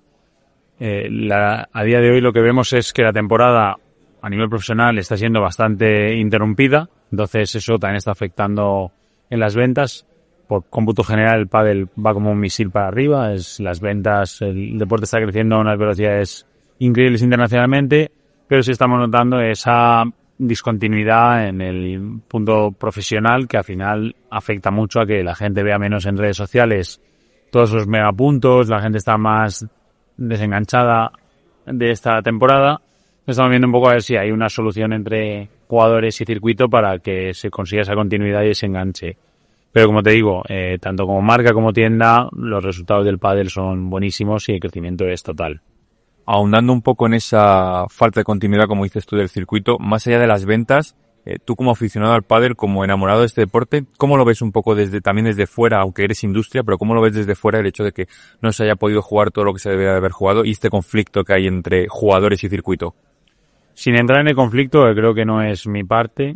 A día de hoy lo que vemos es que la temporada a nivel profesional está siendo bastante interrumpida, entonces eso también está afectando en las ventas. Por cómputo general, el pádel va como un misil para arriba, las ventas, el deporte está creciendo a unas velocidades increíbles internacionalmente, pero sí estamos notando esa discontinuidad en el punto profesional, que al final afecta mucho a que la gente vea menos en redes sociales todos los megapuntos, la gente está más desenganchada de esta temporada. Estamos viendo un poco a ver si hay una solución entre jugadores y circuito para que se consiga esa continuidad y ese enganche. Pero como te digo, tanto como marca como tienda, los resultados del pádel son buenísimos y el crecimiento es total. Ahondando un poco en esa falta de continuidad, como dices tú, del circuito, más allá de las ventas, tú como aficionado al pádel, como enamorado de este deporte, ¿cómo lo ves un poco también desde fuera, aunque eres industria, pero cómo lo ves desde fuera el hecho de que no se haya podido jugar todo lo que se debería de haber jugado y este conflicto que hay entre jugadores y circuito? Sin entrar en el conflicto, que creo que no es mi parte,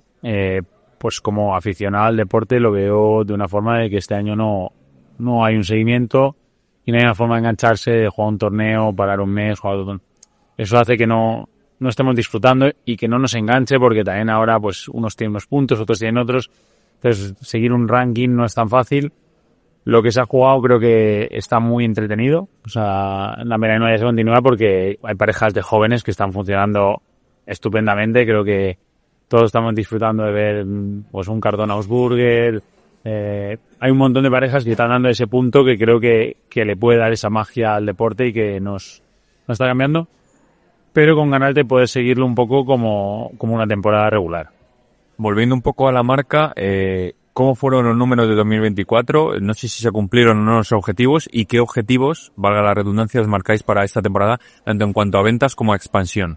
pues como aficionado al deporte lo veo de una forma de que este año no hay un seguimiento y no hay una forma de engancharse, de jugar un torneo, parar un mes, eso hace que no estemos disfrutando y que no nos enganche, porque también ahora pues unos tienen unos puntos, otros tienen otros, entonces seguir un ranking no es tan fácil. Lo que se ha jugado creo que está muy entretenido, o sea, la verdad no se continúa porque hay parejas de jóvenes que están funcionando estupendamente. Creo que todos estamos disfrutando de ver pues un Cardona Ausburger. Hay un montón de parejas que están dando ese punto que creo que le puede dar esa magia al deporte y que nos está cambiando. Pero con ganarte puedes seguirlo un poco como una temporada regular. Volviendo un poco a la marca, ¿cómo fueron los números de 2024? No sé si se cumplieron o no los objetivos y qué objetivos, valga la redundancia, os marcáis para esta temporada, tanto en cuanto a ventas como a expansión.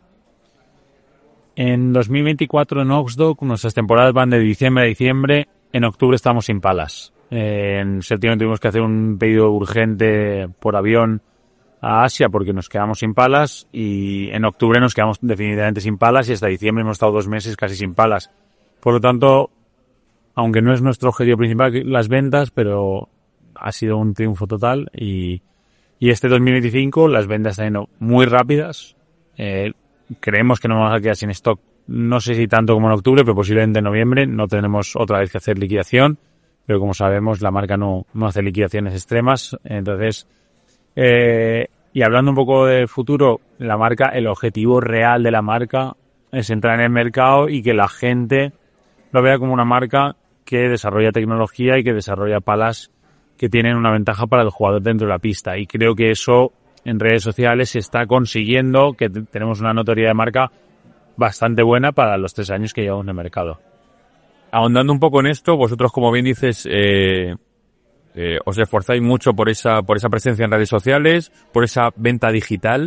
En 2024 en Osdog nuestras temporadas van de diciembre a diciembre. En octubre estamos sin palas. En septiembre tuvimos que hacer un pedido urgente por avión a Asia porque nos quedamos sin palas, y en octubre nos quedamos definitivamente sin palas, y hasta diciembre hemos estado 2 meses casi sin palas. Por lo tanto, aunque no es nuestro objetivo principal las ventas, pero ha sido un triunfo total, y este 2025 las ventas están yendo muy rápidas. Creemos que no vamos a quedar sin stock, no sé si tanto como en octubre, pero posiblemente en noviembre. No tenemos otra vez que hacer liquidación, pero como sabemos la marca no hace liquidaciones extremas. Entonces, y hablando un poco del futuro, la marca, el objetivo real de la marca es entrar en el mercado y que la gente lo vea como una marca que desarrolla tecnología y que desarrolla palas que tienen una ventaja para el jugador dentro de la pista. Y creo que eso en redes sociales se está consiguiendo, que tenemos una notoriedad de marca bastante buena para los 3 años que llevamos en el mercado. Ahondando un poco en esto, vosotros, como bien dices, os esforzáis mucho por esa presencia en redes sociales, por esa venta digital.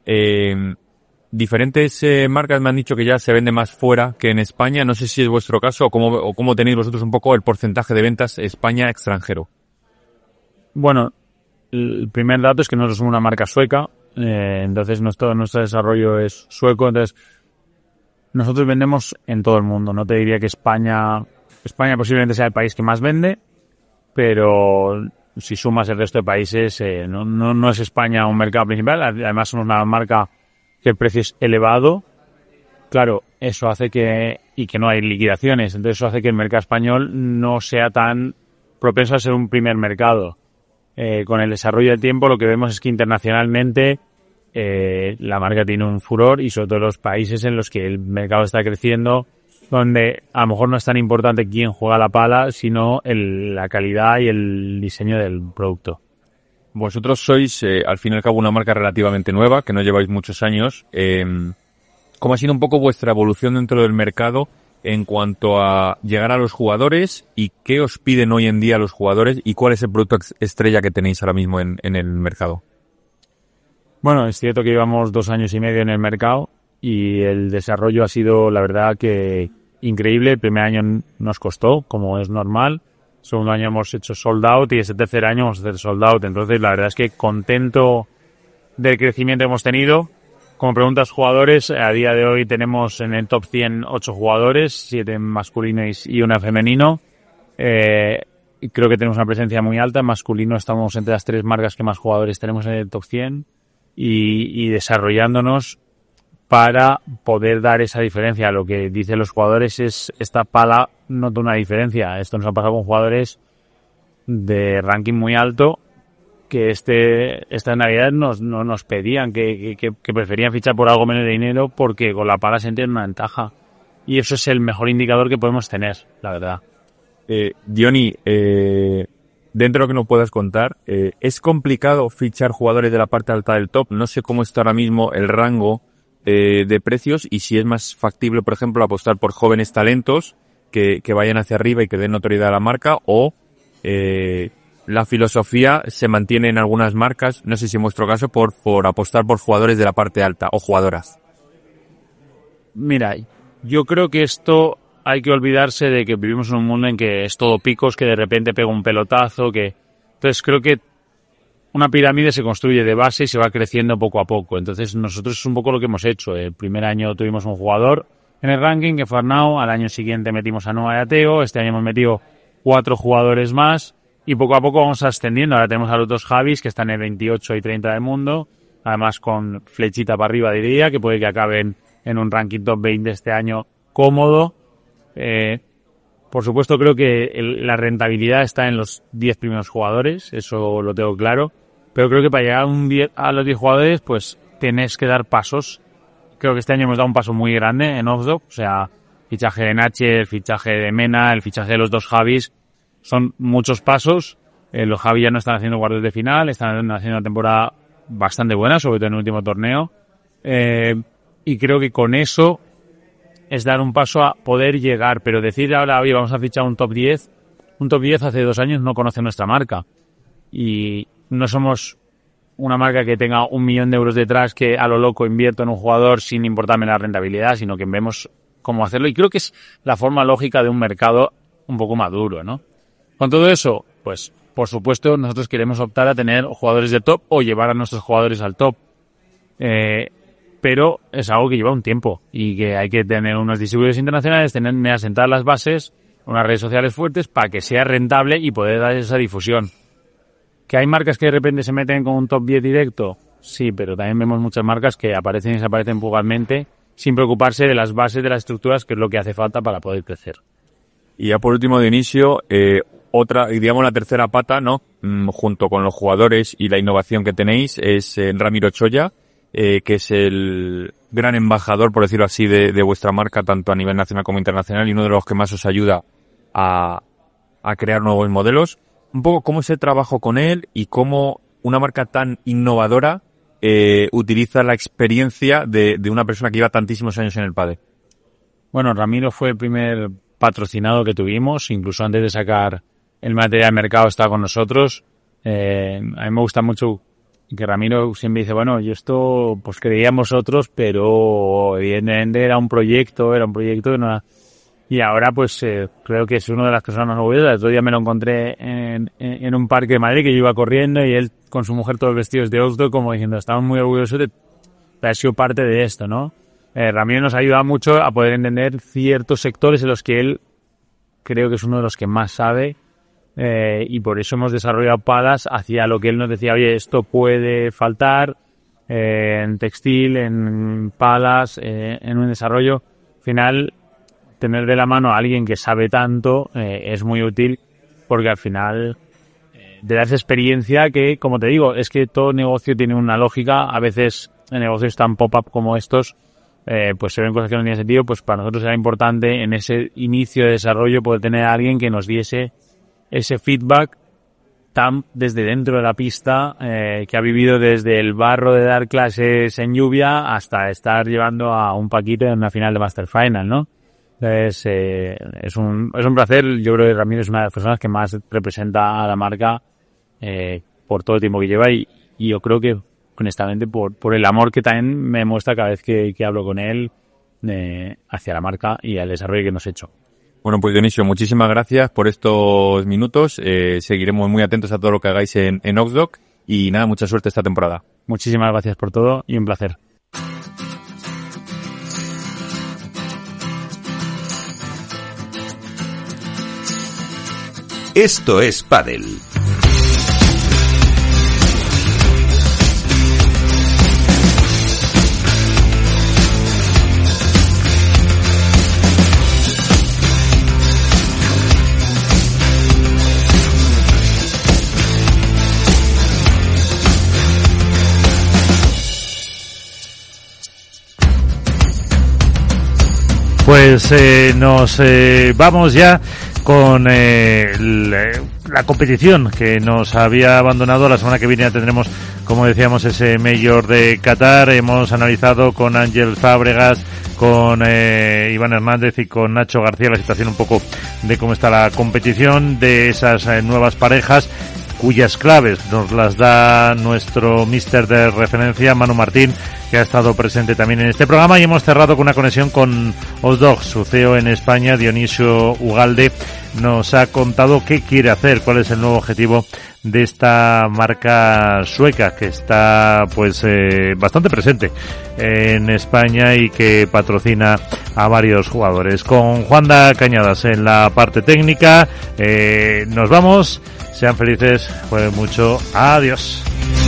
Diferentes marcas me han dicho que ya se vende más fuera que en España. No sé si es vuestro caso o cómo tenéis vosotros un poco el porcentaje de ventas España-extranjero. Bueno, el primer dato es que nosotros somos una marca sueca, entonces nuestro desarrollo es sueco. Entonces nosotros vendemos en todo el mundo. No te diría que España posiblemente sea el país que más vende, pero si sumas el resto de países, no es España un mercado principal. Además somos una marca que el precio es elevado. Claro, eso hace que no hay liquidaciones, entonces eso hace que el mercado español no sea tan propenso a ser un primer mercado. Con el desarrollo del tiempo lo que vemos es que internacionalmente la marca tiene un furor, y sobre todo los países en los que el mercado está creciendo, donde a lo mejor no es tan importante quién juega la pala, sino la calidad y el diseño del producto. Vosotros sois, al fin y al cabo, una marca relativamente nueva, que no lleváis muchos años. ¿Cómo ha sido un poco vuestra evolución dentro del mercado en cuanto a llegar a los jugadores, y qué os piden hoy en día los jugadores, y cuál es el producto estrella que tenéis ahora mismo en el mercado? Bueno, es cierto que llevamos 2 años y medio en el mercado y el desarrollo ha sido, la verdad, que increíble. El primer año nos costó, como es normal. El segundo año hemos hecho sold out y ese tercer año vamos a hacer sold out. Entonces, la verdad es que contento del crecimiento que hemos tenido. Como preguntas jugadores, a día de hoy tenemos en el top 100 8 jugadores, 7 masculinos y 1 femenino. Creo que tenemos una presencia muy alta. En masculino estamos entre las 3 marcas que más jugadores tenemos en el top 100 y desarrollándonos para poder dar esa diferencia. Lo que dicen los jugadores es: esta pala nota una diferencia. Esto nos ha pasado con jugadores de ranking muy alto que esta Navidad nos pedían que preferían fichar por algo menos de dinero porque con la pala sentían una ventaja. Y eso es el mejor indicador que podemos tener, la verdad. Diony, dentro de lo que nos puedas contar, ¿es complicado fichar jugadores de la parte alta del top? No sé cómo está ahora mismo el rango de precios, y si es más factible, por ejemplo, apostar por jóvenes talentos que vayan hacia arriba y que den notoriedad a la marca, o la filosofía se mantiene en algunas marcas, no sé si en vuestro caso, por apostar por jugadores de la parte alta o jugadoras. Mira, yo creo que esto hay que olvidarse de que vivimos en un mundo en que es todo picos, que de repente pega un pelotazo, entonces creo que una pirámide se construye de base y se va creciendo poco a poco. Entonces nosotros es un poco lo que hemos hecho. El primer año tuvimos un jugador en el ranking, que fue Arnau. Al año siguiente metimos a Noah y a Teo. Este año hemos metido 4 jugadores más y poco a poco vamos ascendiendo. Ahora tenemos a los 2 Javis, que están en 28 y 30 del mundo, además con flechita para arriba, diría, que puede que acaben en un ranking top 20 este año cómodo. Por supuesto, creo que la rentabilidad está en los 10 primeros jugadores, eso lo tengo claro, pero creo que para llegar a los 10 jugadores, pues tenés que dar pasos. Creo que este año hemos dado un paso muy grande en Offdog, o sea, fichaje de Nache, el fichaje de Mena, el fichaje de los 2 Javis, son muchos pasos. Los Javis ya no están haciendo cuartos de final, están haciendo una temporada bastante buena, sobre todo en el último torneo, y creo que con eso es dar un paso a poder llegar, pero decir ahora, oye, vamos a fichar un top 10 hace 2 años no conoce nuestra marca, y no somos una marca que tenga 1 millón de euros detrás, que a lo loco invierto en un jugador sin importarme la rentabilidad, sino que vemos cómo hacerlo, y creo que es la forma lógica de un mercado un poco maduro, ¿no? Con todo eso, pues, por supuesto, nosotros queremos optar a tener jugadores de top o llevar a nuestros jugadores al top, pero es algo que lleva un tiempo y que hay que tener unos distribuidores internacionales, tener asentar las bases, unas redes sociales fuertes para que sea rentable y poder dar esa difusión. ¿Que hay marcas que de repente se meten con un top 10 directo? Sí, pero también vemos muchas marcas que aparecen y desaparecen puntualmente sin preocuparse de las bases de las estructuras, que es lo que hace falta para poder crecer. Y ya por último, Dionisio, otra, digamos la tercera pata, ¿no? Junto con los jugadores y la innovación que tenéis, es Ramiro Choya, que es el gran embajador, por decirlo así, de vuestra marca, tanto a nivel nacional como internacional, y uno de los que más os ayuda a crear nuevos modelos. Un poco cómo es el trabajo con él y cómo una marca tan innovadora utiliza la experiencia de una persona que lleva tantísimos años en el pádel. Bueno, Ramiro fue el primer patrocinado que tuvimos, incluso antes de sacar el material al mercado estaba con nosotros. A mí me gusta mucho que Ramiro siempre dice, bueno, yo esto pues creía en vosotros, pero evidentemente era un proyecto que no era... Y ahora pues creo que es una de las personas más orgullosas. El otro día me lo encontré en un parque de Madrid, que yo iba corriendo, y él con su mujer todos vestidos de Oslo, como diciendo, estamos muy orgullosos de haber sido parte de esto, ¿no? Ramiro nos ayuda mucho a poder entender ciertos sectores en los que él creo que es uno de los que más sabe, y por eso hemos desarrollado palas hacia lo que él nos decía, oye, esto puede faltar, en textil, en palas, en un desarrollo. Al final, tener de la mano a alguien que sabe tanto es muy útil, porque al final te da esa experiencia que, como te digo, es que todo negocio tiene una lógica. A veces en negocios tan pop-up como estos, pues se ven cosas que no tienen sentido. Pues para nosotros era importante en ese inicio de desarrollo poder tener a alguien que nos diese ese feedback tan desde dentro de la pista, que ha vivido desde el barro de dar clases en lluvia hasta estar llevando a un Paquito en una final de Master Final, ¿no? Entonces, es un placer. Yo creo que Ramiro es una de las personas que más representa a la marca por todo el tiempo que lleva, y yo creo que, honestamente, por el amor que también me muestra cada vez que hablo con él hacia la marca y al desarrollo que hemos hecho. Bueno, pues Dionisio, muchísimas gracias por estos minutos. Seguiremos muy atentos a todo lo que hagáis en Oxdog y nada, mucha suerte esta temporada. Muchísimas gracias por todo y un placer. Esto es Pádel. Pues nos vamos ya con la competición que nos había abandonado. La semana que viene ya tendremos, como decíamos, ese Major de Qatar. Hemos analizado con Ángel Fábregas, con Iván Hernández y con Nacho García la situación un poco de cómo está la competición, de esas nuevas parejas, cuyas claves nos las da nuestro míster de referencia, Manu Martín, que ha estado presente también en este programa, y hemos cerrado con una conexión con Oxdog. Su CEO en España, Dionisio Ugalde, nos ha contado qué quiere hacer, cuál es el nuevo objetivo de esta marca sueca que está pues bastante presente en España y que patrocina a varios jugadores. Con Juanda Cañadas en la parte técnica, nos vamos. Sean felices, jueguen mucho. Adiós.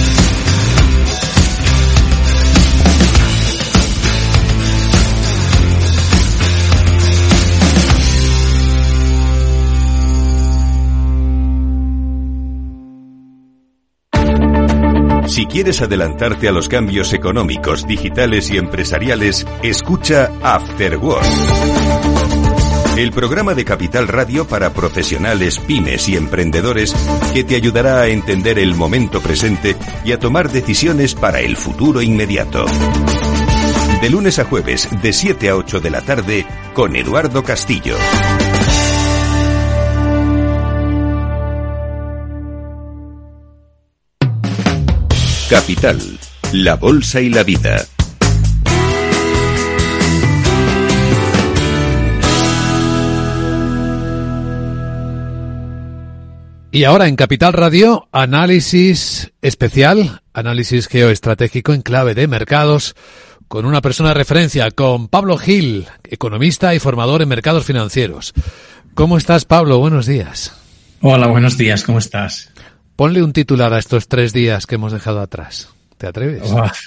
Si quieres adelantarte a los cambios económicos, digitales y empresariales, escucha After Work. El programa de Capital Radio para profesionales, pymes y emprendedores que te ayudará a entender el momento presente y a tomar decisiones para el futuro inmediato. De lunes a jueves, de 7 a 8 de la tarde, con Eduardo Castillo. Capital, la bolsa y la vida. Y ahora en Capital Radio, análisis especial, análisis geoestratégico en clave de mercados, con una persona de referencia, con Pablo Gil, economista y formador en mercados financieros. ¿Cómo estás, Pablo? Buenos días. Hola, buenos días, ¿cómo estás? Ponle un titular a estos 3 días que hemos dejado atrás. ¿Te atreves?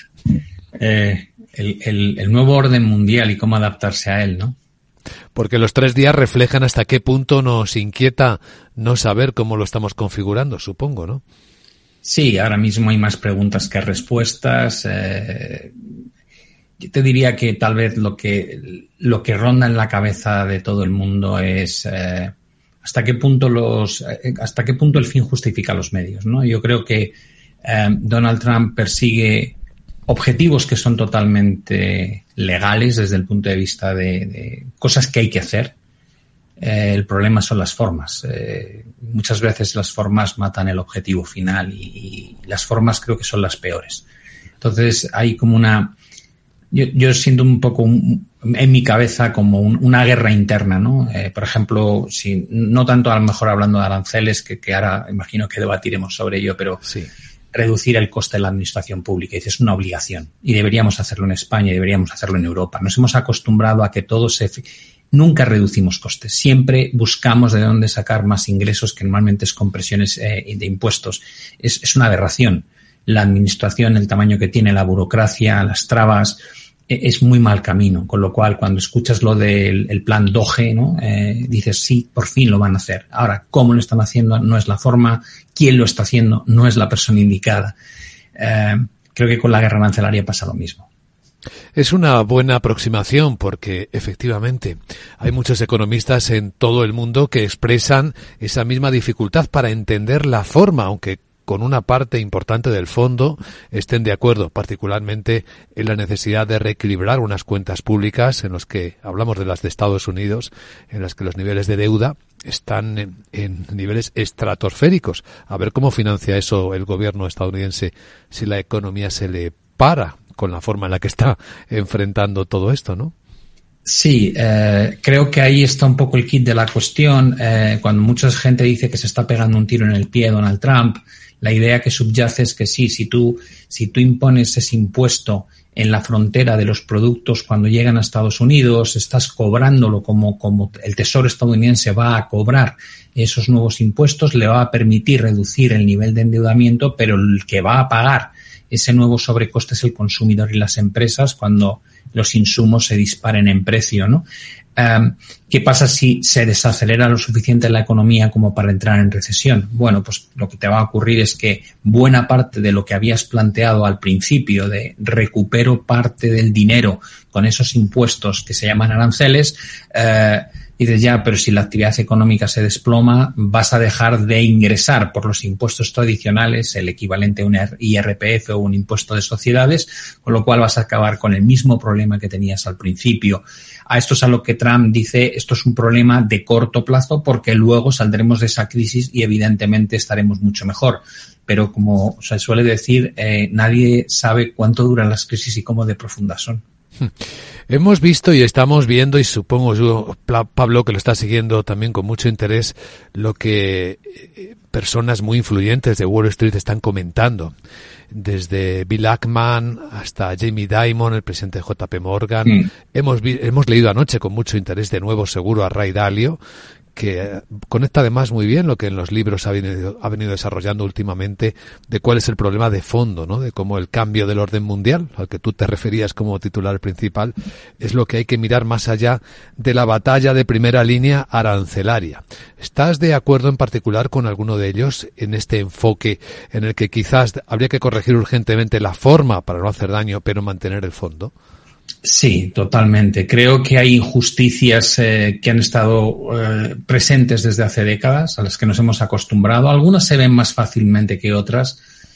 El nuevo orden mundial y cómo adaptarse a él, ¿no? Porque los 3 días reflejan hasta qué punto nos inquieta no saber cómo lo estamos configurando, supongo, ¿no? Sí, ahora mismo hay más preguntas que respuestas. Yo te diría que tal vez lo que ronda en la cabeza de todo el mundo es hasta qué punto el fin justifica los medios, ¿no? Yo creo que Donald Trump persigue objetivos que son totalmente legales desde el punto de vista de cosas que hay que hacer. El problema son las formas. Muchas veces las formas matan el objetivo final y las formas creo que son las peores. Entonces hay como yo siento un poco en mi cabeza como una guerra interna, ¿no? Por ejemplo, no tanto a lo mejor hablando de aranceles, que ahora imagino que debatiremos sobre ello, pero sí. Reducir el coste de la administración pública. Es una obligación y deberíamos hacerlo en España y deberíamos hacerlo en Europa. Nos hemos acostumbrado a que nunca reducimos costes. Siempre buscamos de dónde sacar más ingresos, que normalmente es con presiones de impuestos. Es una aberración. la administración, el tamaño que tiene, la burocracia, las trabas, es muy mal camino. Con lo cual, cuando escuchas lo del plan Doge, ¿no? Dices, sí, por fin lo van a hacer. Ahora, ¿cómo lo están haciendo? No es la forma. ¿Quién lo está haciendo? No es la persona indicada. Creo que con la guerra arancelaria pasa lo mismo. Es una buena aproximación porque, efectivamente, hay muchos economistas en todo el mundo que expresan esa misma dificultad para entender la forma, aunque con una parte importante del fondo estén de acuerdo, particularmente en la necesidad de reequilibrar unas cuentas públicas en las que hablamos de las de Estados Unidos, en las que los niveles de deuda están en niveles estratosféricos. A ver cómo financia eso el gobierno estadounidense si la economía se le para con la forma en la que está enfrentando todo esto, ¿no? Sí, creo que ahí está un poco el kit de la cuestión. Cuando mucha gente dice que se está pegando un tiro en el pie Donald Trump, la idea que subyace es que sí, si tú impones ese impuesto en la frontera de los productos cuando llegan a Estados Unidos, estás cobrándolo como el Tesoro estadounidense va a cobrar esos nuevos impuestos, le va a permitir reducir el nivel de endeudamiento, pero el que va a pagar ese nuevo sobrecoste es el consumidor y las empresas cuando los insumos se disparen en precio, ¿no? ¿Qué pasa si se desacelera lo suficiente la economía como para entrar en recesión? Bueno, pues lo que te va a ocurrir es que buena parte de lo que habías planteado al principio de recupero parte del dinero con esos impuestos que se llaman aranceles, dices ya, pero si la actividad económica se desploma, vas a dejar de ingresar por los impuestos tradicionales, el equivalente a un IRPF o un impuesto de sociedades, con lo cual vas a acabar con el mismo problema que tenías al principio. A esto es a lo que Trump dice, esto es un problema de corto plazo porque luego saldremos de esa crisis y evidentemente estaremos mucho mejor. Pero como se suele decir, nadie sabe cuánto duran las crisis y cómo de profundas son. Hemos visto y estamos viendo, y supongo yo, Pablo, que lo está siguiendo también con mucho interés, lo que personas muy influyentes de Wall Street están comentando. Desde Bill Ackman hasta Jamie Dimon, el presidente de JP Morgan. Hemos leído anoche con mucho interés de nuevo seguro a Ray Dalio, que conecta además muy bien lo que en los libros ha venido desarrollando últimamente de cuál es el problema de fondo, ¿no? De cómo el cambio del orden mundial, al que tú te referías como titular principal, es lo que hay que mirar más allá de la batalla de primera línea arancelaria. ¿Estás de acuerdo en particular con alguno de ellos en este enfoque en el que quizás habría que corregir urgentemente la forma para no hacer daño, pero mantener el fondo? Sí, totalmente. Creo que hay injusticias que han estado presentes desde hace décadas, a las que nos hemos acostumbrado. Algunas se ven más fácilmente que otras.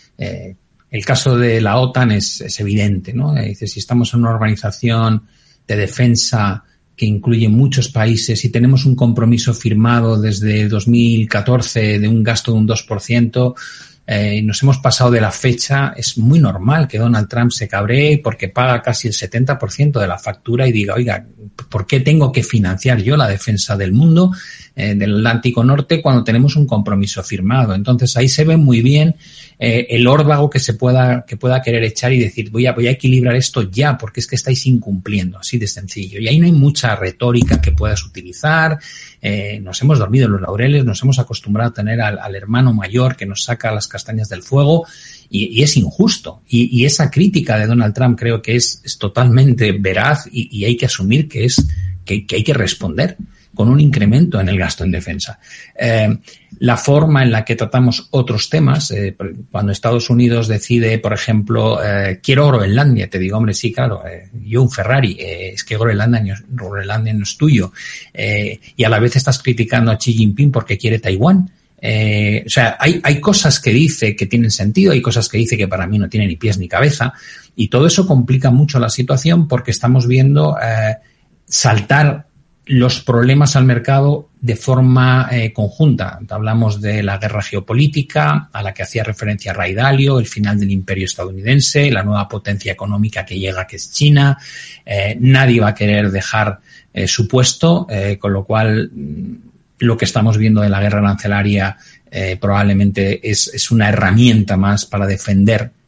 El caso de la OTAN es evidente, ¿no? Dice, si estamos en una organización de defensa que incluye muchos países y tenemos un compromiso firmado desde 2014 de un gasto de un 2%, nos hemos pasado de la fecha, es muy normal que Donald Trump se cabree porque paga casi el 70% de la factura y diga, oiga, ¿por qué tengo que financiar yo la defensa del mundo, del Atlántico Norte, cuando tenemos un compromiso firmado? Entonces ahí se ve muy bien el órdago que pueda querer echar y decir, voy a equilibrar esto ya, porque es que estáis incumpliendo, así de sencillo. Y ahí no hay mucha retórica que puedas utilizar. Nos hemos dormido en los laureles, nos hemos acostumbrado a tener al hermano mayor que nos saca las castañas del fuego y es injusto. Y esa crítica de Donald Trump creo que es totalmente veraz y hay que asumir que hay que responder con un incremento en el gasto en defensa. La forma en la que tratamos otros temas, cuando Estados Unidos decide, por ejemplo, quiero Groenlandia, te digo, hombre, sí, claro, yo un Ferrari, es que Groenlandia no es tuyo. Y a la vez estás criticando a Xi Jinping porque quiere Taiwán. O sea, hay cosas que dice que tienen sentido, hay cosas que dice que para mí no tienen ni pies ni cabeza, y todo eso complica mucho la situación porque estamos viendo saltar los problemas al mercado de forma conjunta. Hablamos de la guerra geopolítica a la que hacía referencia Ray Dalio, el final del imperio estadounidense, la nueva potencia económica que llega, que es China. Nadie va a querer dejar su puesto, con lo cual lo que estamos viendo de la guerra arancelaria probablemente es una herramienta más para defender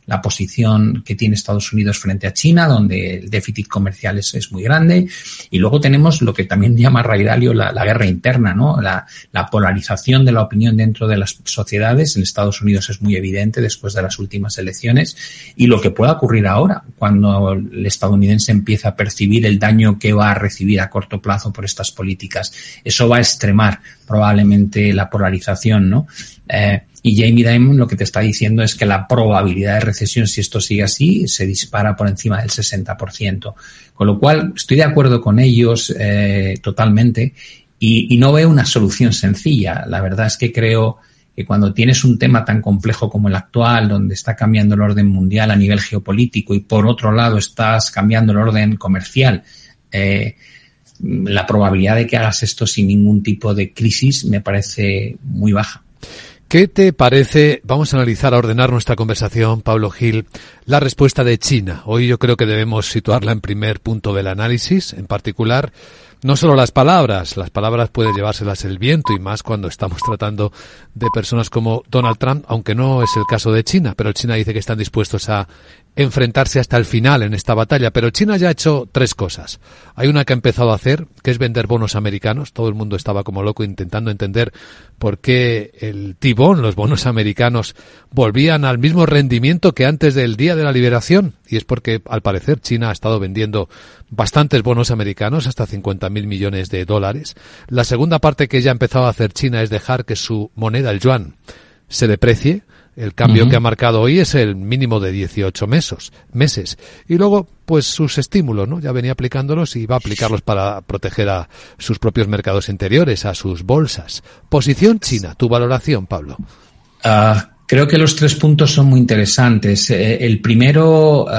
la posición que tiene Estados Unidos frente a China, donde el déficit comercial es muy grande. Y luego tenemos lo que también llama Ray Dalio la guerra interna, ¿no? La polarización de la opinión dentro de las sociedades. En Estados Unidos es muy evidente después de las últimas elecciones. Y lo que pueda ocurrir ahora, cuando el estadounidense empieza a percibir el daño que va a recibir a corto plazo por estas políticas. Eso va a extremar probablemente la polarización, ¿no? Y Jamie Dimon lo que te está diciendo es que la probabilidad de recesión, si esto sigue así, se dispara por encima del 60%. Con lo cual, estoy de acuerdo con ellos totalmente y no veo una solución sencilla. La verdad es que creo que cuando tienes un tema tan complejo como el actual, donde está cambiando el orden mundial a nivel geopolítico y por otro lado estás cambiando el orden comercial, la probabilidad de que hagas esto sin ningún tipo de crisis me parece muy baja. ¿Qué te parece? Vamos a analizar, a ordenar nuestra conversación, Pablo Gil, la respuesta de China. Hoy yo creo que debemos situarla en primer punto del análisis, en particular, no solo las palabras puede llevárselas el viento y más cuando estamos tratando de personas como Donald Trump, aunque no es el caso de China, pero China dice que están dispuestos a enfrentarse hasta el final en esta batalla, pero China ya ha hecho 3 cosas. Hay una que ha empezado a hacer, que es vender bonos americanos. Todo el mundo estaba como loco intentando entender por qué el T-bond, los bonos americanos, volvían al mismo rendimiento que antes del día de la liberación. Y es porque, al parecer, China ha estado vendiendo bastantes bonos americanos, hasta 50.000 millones de dólares. La segunda parte que ya ha empezado a hacer China es dejar que su moneda, el yuan, se deprecie. El cambio que ha marcado hoy es el mínimo de 18 meses. Y luego, pues sus estímulos, ¿no? Ya venía aplicándolos y va a aplicarlos para proteger a sus propios mercados interiores, a sus bolsas. Posición China, tu valoración, Pablo. Creo que los 3 puntos son muy interesantes. El primero,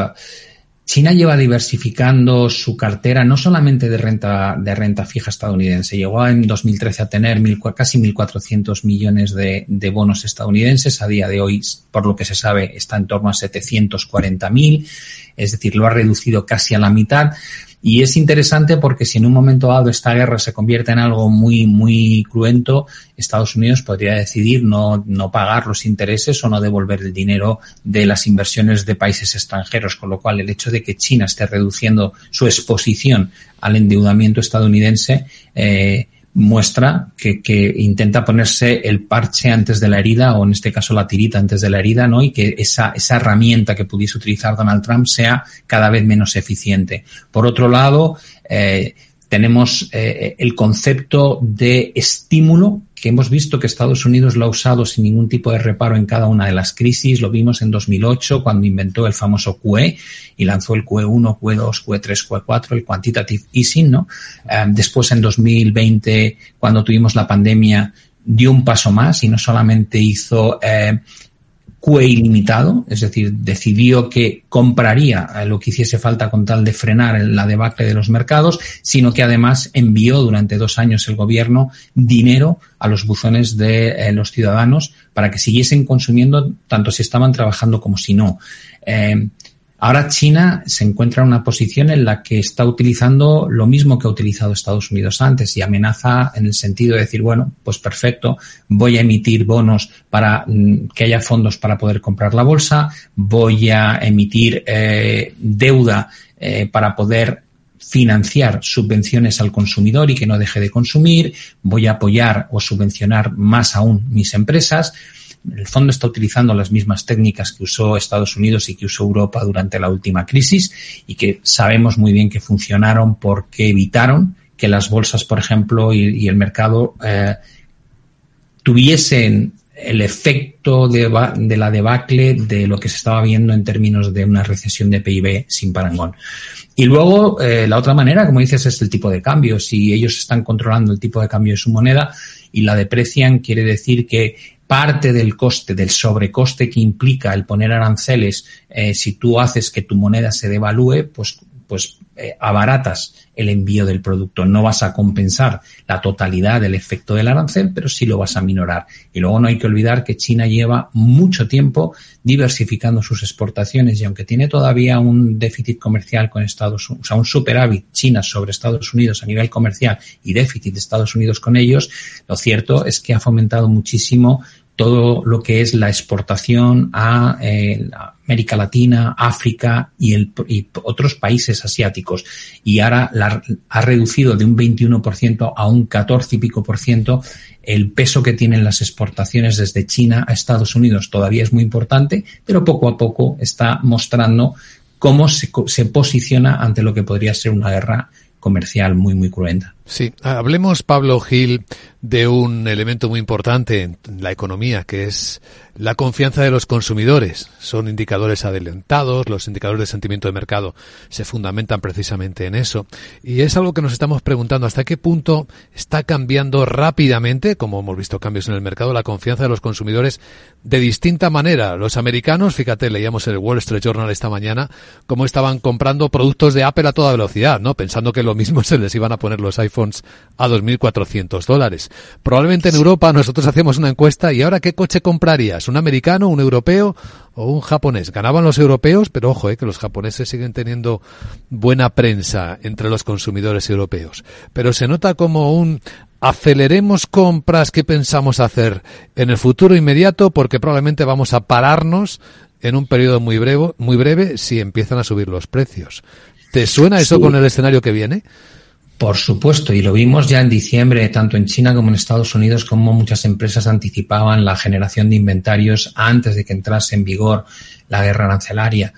China lleva diversificando su cartera no solamente de renta fija estadounidense. Llegó en 2013 a tener casi 1.400 millones de bonos estadounidenses. A día de hoy, por lo que se sabe, está en torno a 740.000. Es decir, lo ha reducido casi a la mitad. Y es interesante porque si en un momento dado esta guerra se convierte en algo muy, muy cruento, Estados Unidos podría decidir no pagar los intereses o no devolver el dinero de las inversiones de países extranjeros, con lo cual el hecho de que China esté reduciendo su exposición al endeudamiento estadounidense muestra que intenta ponerse el parche antes de la herida, o en este caso la tirita antes de la herida, ¿no? Y que esa herramienta que pudiese utilizar Donald Trump sea cada vez menos eficiente. Por otro lado, tenemos el concepto de estímulo, que hemos visto que Estados Unidos lo ha usado sin ningún tipo de reparo en cada una de las crisis. Lo vimos en 2008 cuando inventó el famoso QE y lanzó el QE1, QE2, QE3, QE4, el Quantitative Easing, ¿no? Después en 2020, cuando tuvimos la pandemia, dio un paso más y no solamente hizo QE ilimitado, es decir, decidió que compraría lo que hiciese falta con tal de frenar la debacle de los mercados, sino que además envió durante 2 años el gobierno dinero a los buzones de los ciudadanos para que siguiesen consumiendo tanto si estaban trabajando como si no. Ahora China se encuentra en una posición en la que está utilizando lo mismo que ha utilizado Estados Unidos antes y amenaza en el sentido de decir, bueno, pues perfecto, voy a emitir bonos para que haya fondos para poder comprar la bolsa, voy a emitir deuda para poder financiar subvenciones al consumidor y que no deje de consumir, voy a apoyar o subvencionar más aún mis empresas. En el fondo está utilizando las mismas técnicas que usó Estados Unidos y que usó Europa durante la última crisis y que sabemos muy bien que funcionaron porque evitaron que las bolsas, por ejemplo, y el mercado tuviesen el efecto de la debacle de lo que se estaba viendo en términos de una recesión de PIB sin parangón. Y luego, la otra manera, como dices, es el tipo de cambio. Si ellos están controlando el tipo de cambio de su moneda y la deprecian, quiere decir que parte del coste, del sobrecoste que implica el poner aranceles, si tú haces que tu moneda se devalúe, pues abaratas el envío del producto. No vas a compensar la totalidad del efecto del arancel, pero sí lo vas a minorar. Y luego no hay que olvidar que China lleva mucho tiempo diversificando sus exportaciones y aunque tiene todavía un déficit comercial con Estados Unidos, o sea, un superávit China sobre Estados Unidos a nivel comercial y déficit de Estados Unidos con ellos, lo cierto es que ha fomentado muchísimo todo lo que es la exportación a América Latina, África y otros países asiáticos. Y ahora ha reducido de un 21% a un 14 y pico por ciento el peso que tienen las exportaciones desde China a Estados Unidos. Todavía es muy importante, pero poco a poco está mostrando cómo se posiciona ante lo que podría ser una guerra comercial muy, muy cruenta. Sí, hablemos, Pablo Gil, de un elemento muy importante en la economía, que es la confianza de los consumidores. Son indicadores adelantados, los indicadores de sentimiento de mercado se fundamentan precisamente en eso. Y es algo que nos estamos preguntando, ¿hasta qué punto está cambiando rápidamente, como hemos visto cambios en el mercado, la confianza de los consumidores de distinta manera? Los americanos, fíjate, leíamos en el Wall Street Journal esta mañana, cómo estaban comprando productos de Apple a toda velocidad, ¿no? Pensando que lo mismo se les iban a poner los iPhones a $2.400. Probablemente en Europa nosotros hacemos una encuesta y ahora ¿qué coche comprarías? ¿Un americano, un europeo o un japonés? Ganaban los europeos, pero ojo, que los japoneses siguen teniendo buena prensa entre los consumidores europeos. Pero se nota como un aceleremos compras que pensamos hacer en el futuro inmediato porque probablemente vamos a pararnos en un periodo muy breve si empiezan a subir los precios. ¿Te suena eso con el escenario que viene? Por supuesto, y lo vimos ya en diciembre, tanto en China como en Estados Unidos, como muchas empresas anticipaban la generación de inventarios antes de que entrase en vigor la guerra arancelaria.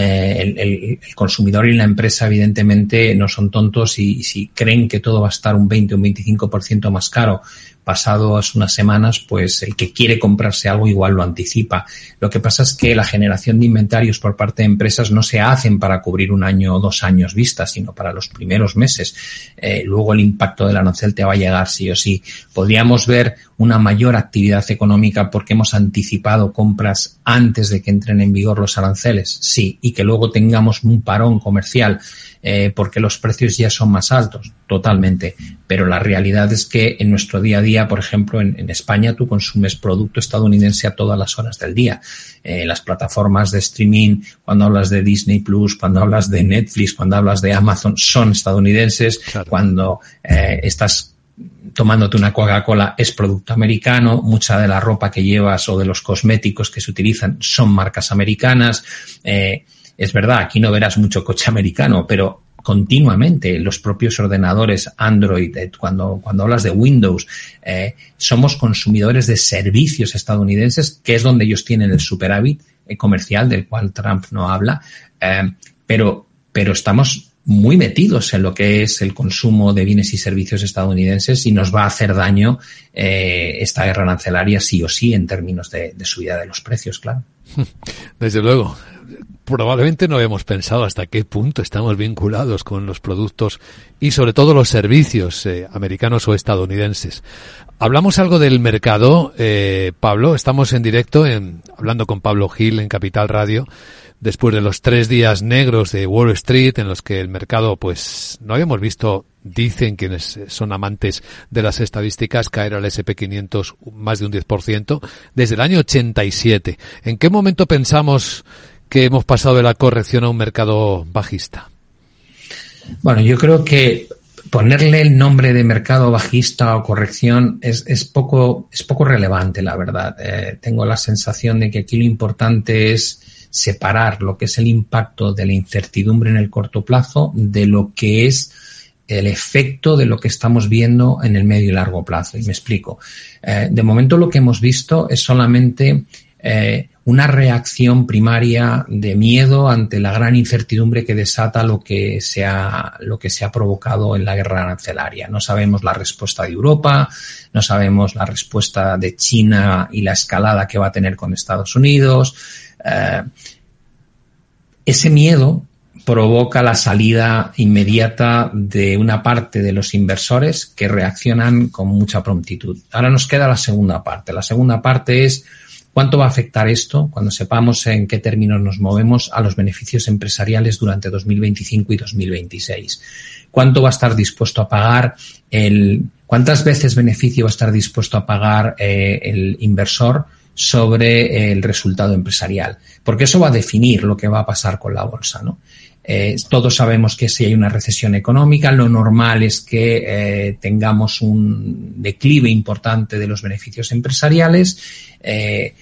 El consumidor y la empresa evidentemente no son tontos y si creen que todo va a estar un 20 o un 25% más caro pasadas unas semanas, pues el que quiere comprarse algo igual lo anticipa. Lo que pasa es que la generación de inventarios por parte de empresas no se hacen para cubrir un año o 2 años vista, sino para los primeros meses. Luego el impacto del arancel te va a llegar sí o sí. Podríamos ver una mayor actividad económica porque hemos anticipado compras antes de que entren en vigor los aranceles, sí, y que luego tengamos un parón comercial porque los precios ya son más altos, totalmente. Pero la realidad es que en nuestro día a día, por ejemplo, en España tú consumes producto estadounidense a todas las horas del día. Las plataformas de streaming, cuando hablas de Disney Plus, cuando hablas de Netflix, cuando hablas de Amazon, son estadounidenses. Claro. Cuando estás tomándote una Coca-Cola es producto americano, mucha de la ropa que llevas o de los cosméticos que se utilizan son marcas americanas. Es verdad, aquí no verás mucho coche americano, pero continuamente los propios ordenadores Android, cuando hablas de Windows, somos consumidores de servicios estadounidenses, que es donde ellos tienen el superávit comercial del cual Trump no habla, pero estamos muy metidos en lo que es el consumo de bienes y servicios estadounidenses y nos va a hacer daño esta guerra arancelaria sí o sí en términos de subida de los precios, claro. Desde luego. Probablemente no habíamos pensado hasta qué punto estamos vinculados con los productos y sobre todo los servicios americanos o estadounidenses. Hablamos algo del mercado, Pablo. Estamos en directo hablando con Pablo Gil en Capital Radio. Después de los 3 días negros de Wall Street en los que el mercado pues no habíamos visto, dicen quienes son amantes de las estadísticas, caer al S&P 500 más de un 10% desde el año 87. ¿En qué momento pensamos que hemos pasado de la corrección a un mercado bajista? Bueno, yo creo que ponerle el nombre de mercado bajista o corrección es poco relevante, la verdad. Tengo la sensación de que aquí lo importante es separar lo que es el impacto de la incertidumbre en el corto plazo de lo que es el efecto de lo que estamos viendo en el medio y largo plazo. Y me explico. De momento lo que hemos visto es solamente una reacción primaria de miedo ante la gran incertidumbre que desata lo que se ha provocado en la guerra arancelaria. No sabemos la respuesta de Europa, no sabemos la respuesta de China y la escalada que va a tener con Estados Unidos. Ese miedo provoca la salida inmediata de una parte de los inversores que reaccionan con mucha prontitud. Ahora nos queda la segunda parte. La segunda parte es ¿cuánto va a afectar esto, cuando sepamos en qué términos nos movemos, a los beneficios empresariales durante 2025 y 2026? ¿Cuánto va a estar dispuesto a pagar cuántas veces beneficio va a estar dispuesto a pagar el inversor sobre el resultado empresarial? Porque eso va a definir lo que va a pasar con la bolsa, ¿no? Todos sabemos que si hay una recesión económica, lo normal es que tengamos un declive importante de los beneficios empresariales.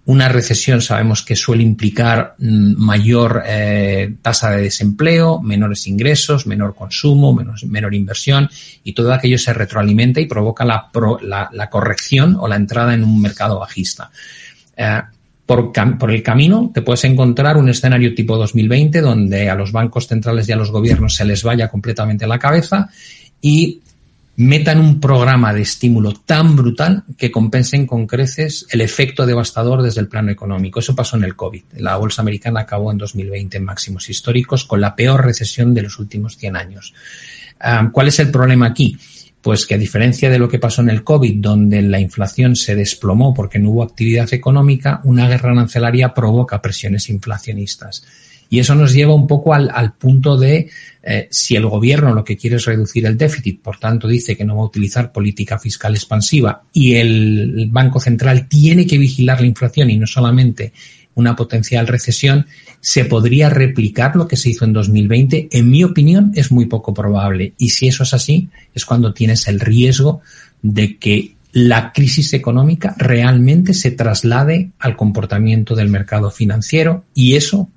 Una recesión sabemos que suele implicar mayor tasa de desempleo, menores ingresos, menor consumo, menor inversión, y todo aquello se retroalimenta y provoca la corrección o la entrada en un mercado bajista. Por el camino te puedes encontrar un escenario tipo 2020 donde a los bancos centrales y a los gobiernos se les vaya completamente la cabeza y metan un programa de estímulo tan brutal que compensen con creces el efecto devastador desde el plano económico. Eso pasó en el COVID. La bolsa americana acabó en 2020 en máximos históricos con la peor recesión de los últimos 100 años. ¿Cuál es el problema aquí? Pues que a diferencia de lo que pasó en el COVID, donde la inflación se desplomó porque no hubo actividad económica, una guerra arancelaria provoca presiones inflacionistas. Y eso nos lleva un poco al punto de si el gobierno lo que quiere es reducir el déficit, por tanto dice que no va a utilizar política fiscal expansiva y el Banco Central tiene que vigilar la inflación y no solamente una potencial recesión, ¿se podría replicar lo que se hizo en 2020? En mi opinión es muy poco probable, y si eso es así es cuando tienes el riesgo de que la crisis económica realmente se traslade al comportamiento del mercado financiero, y eso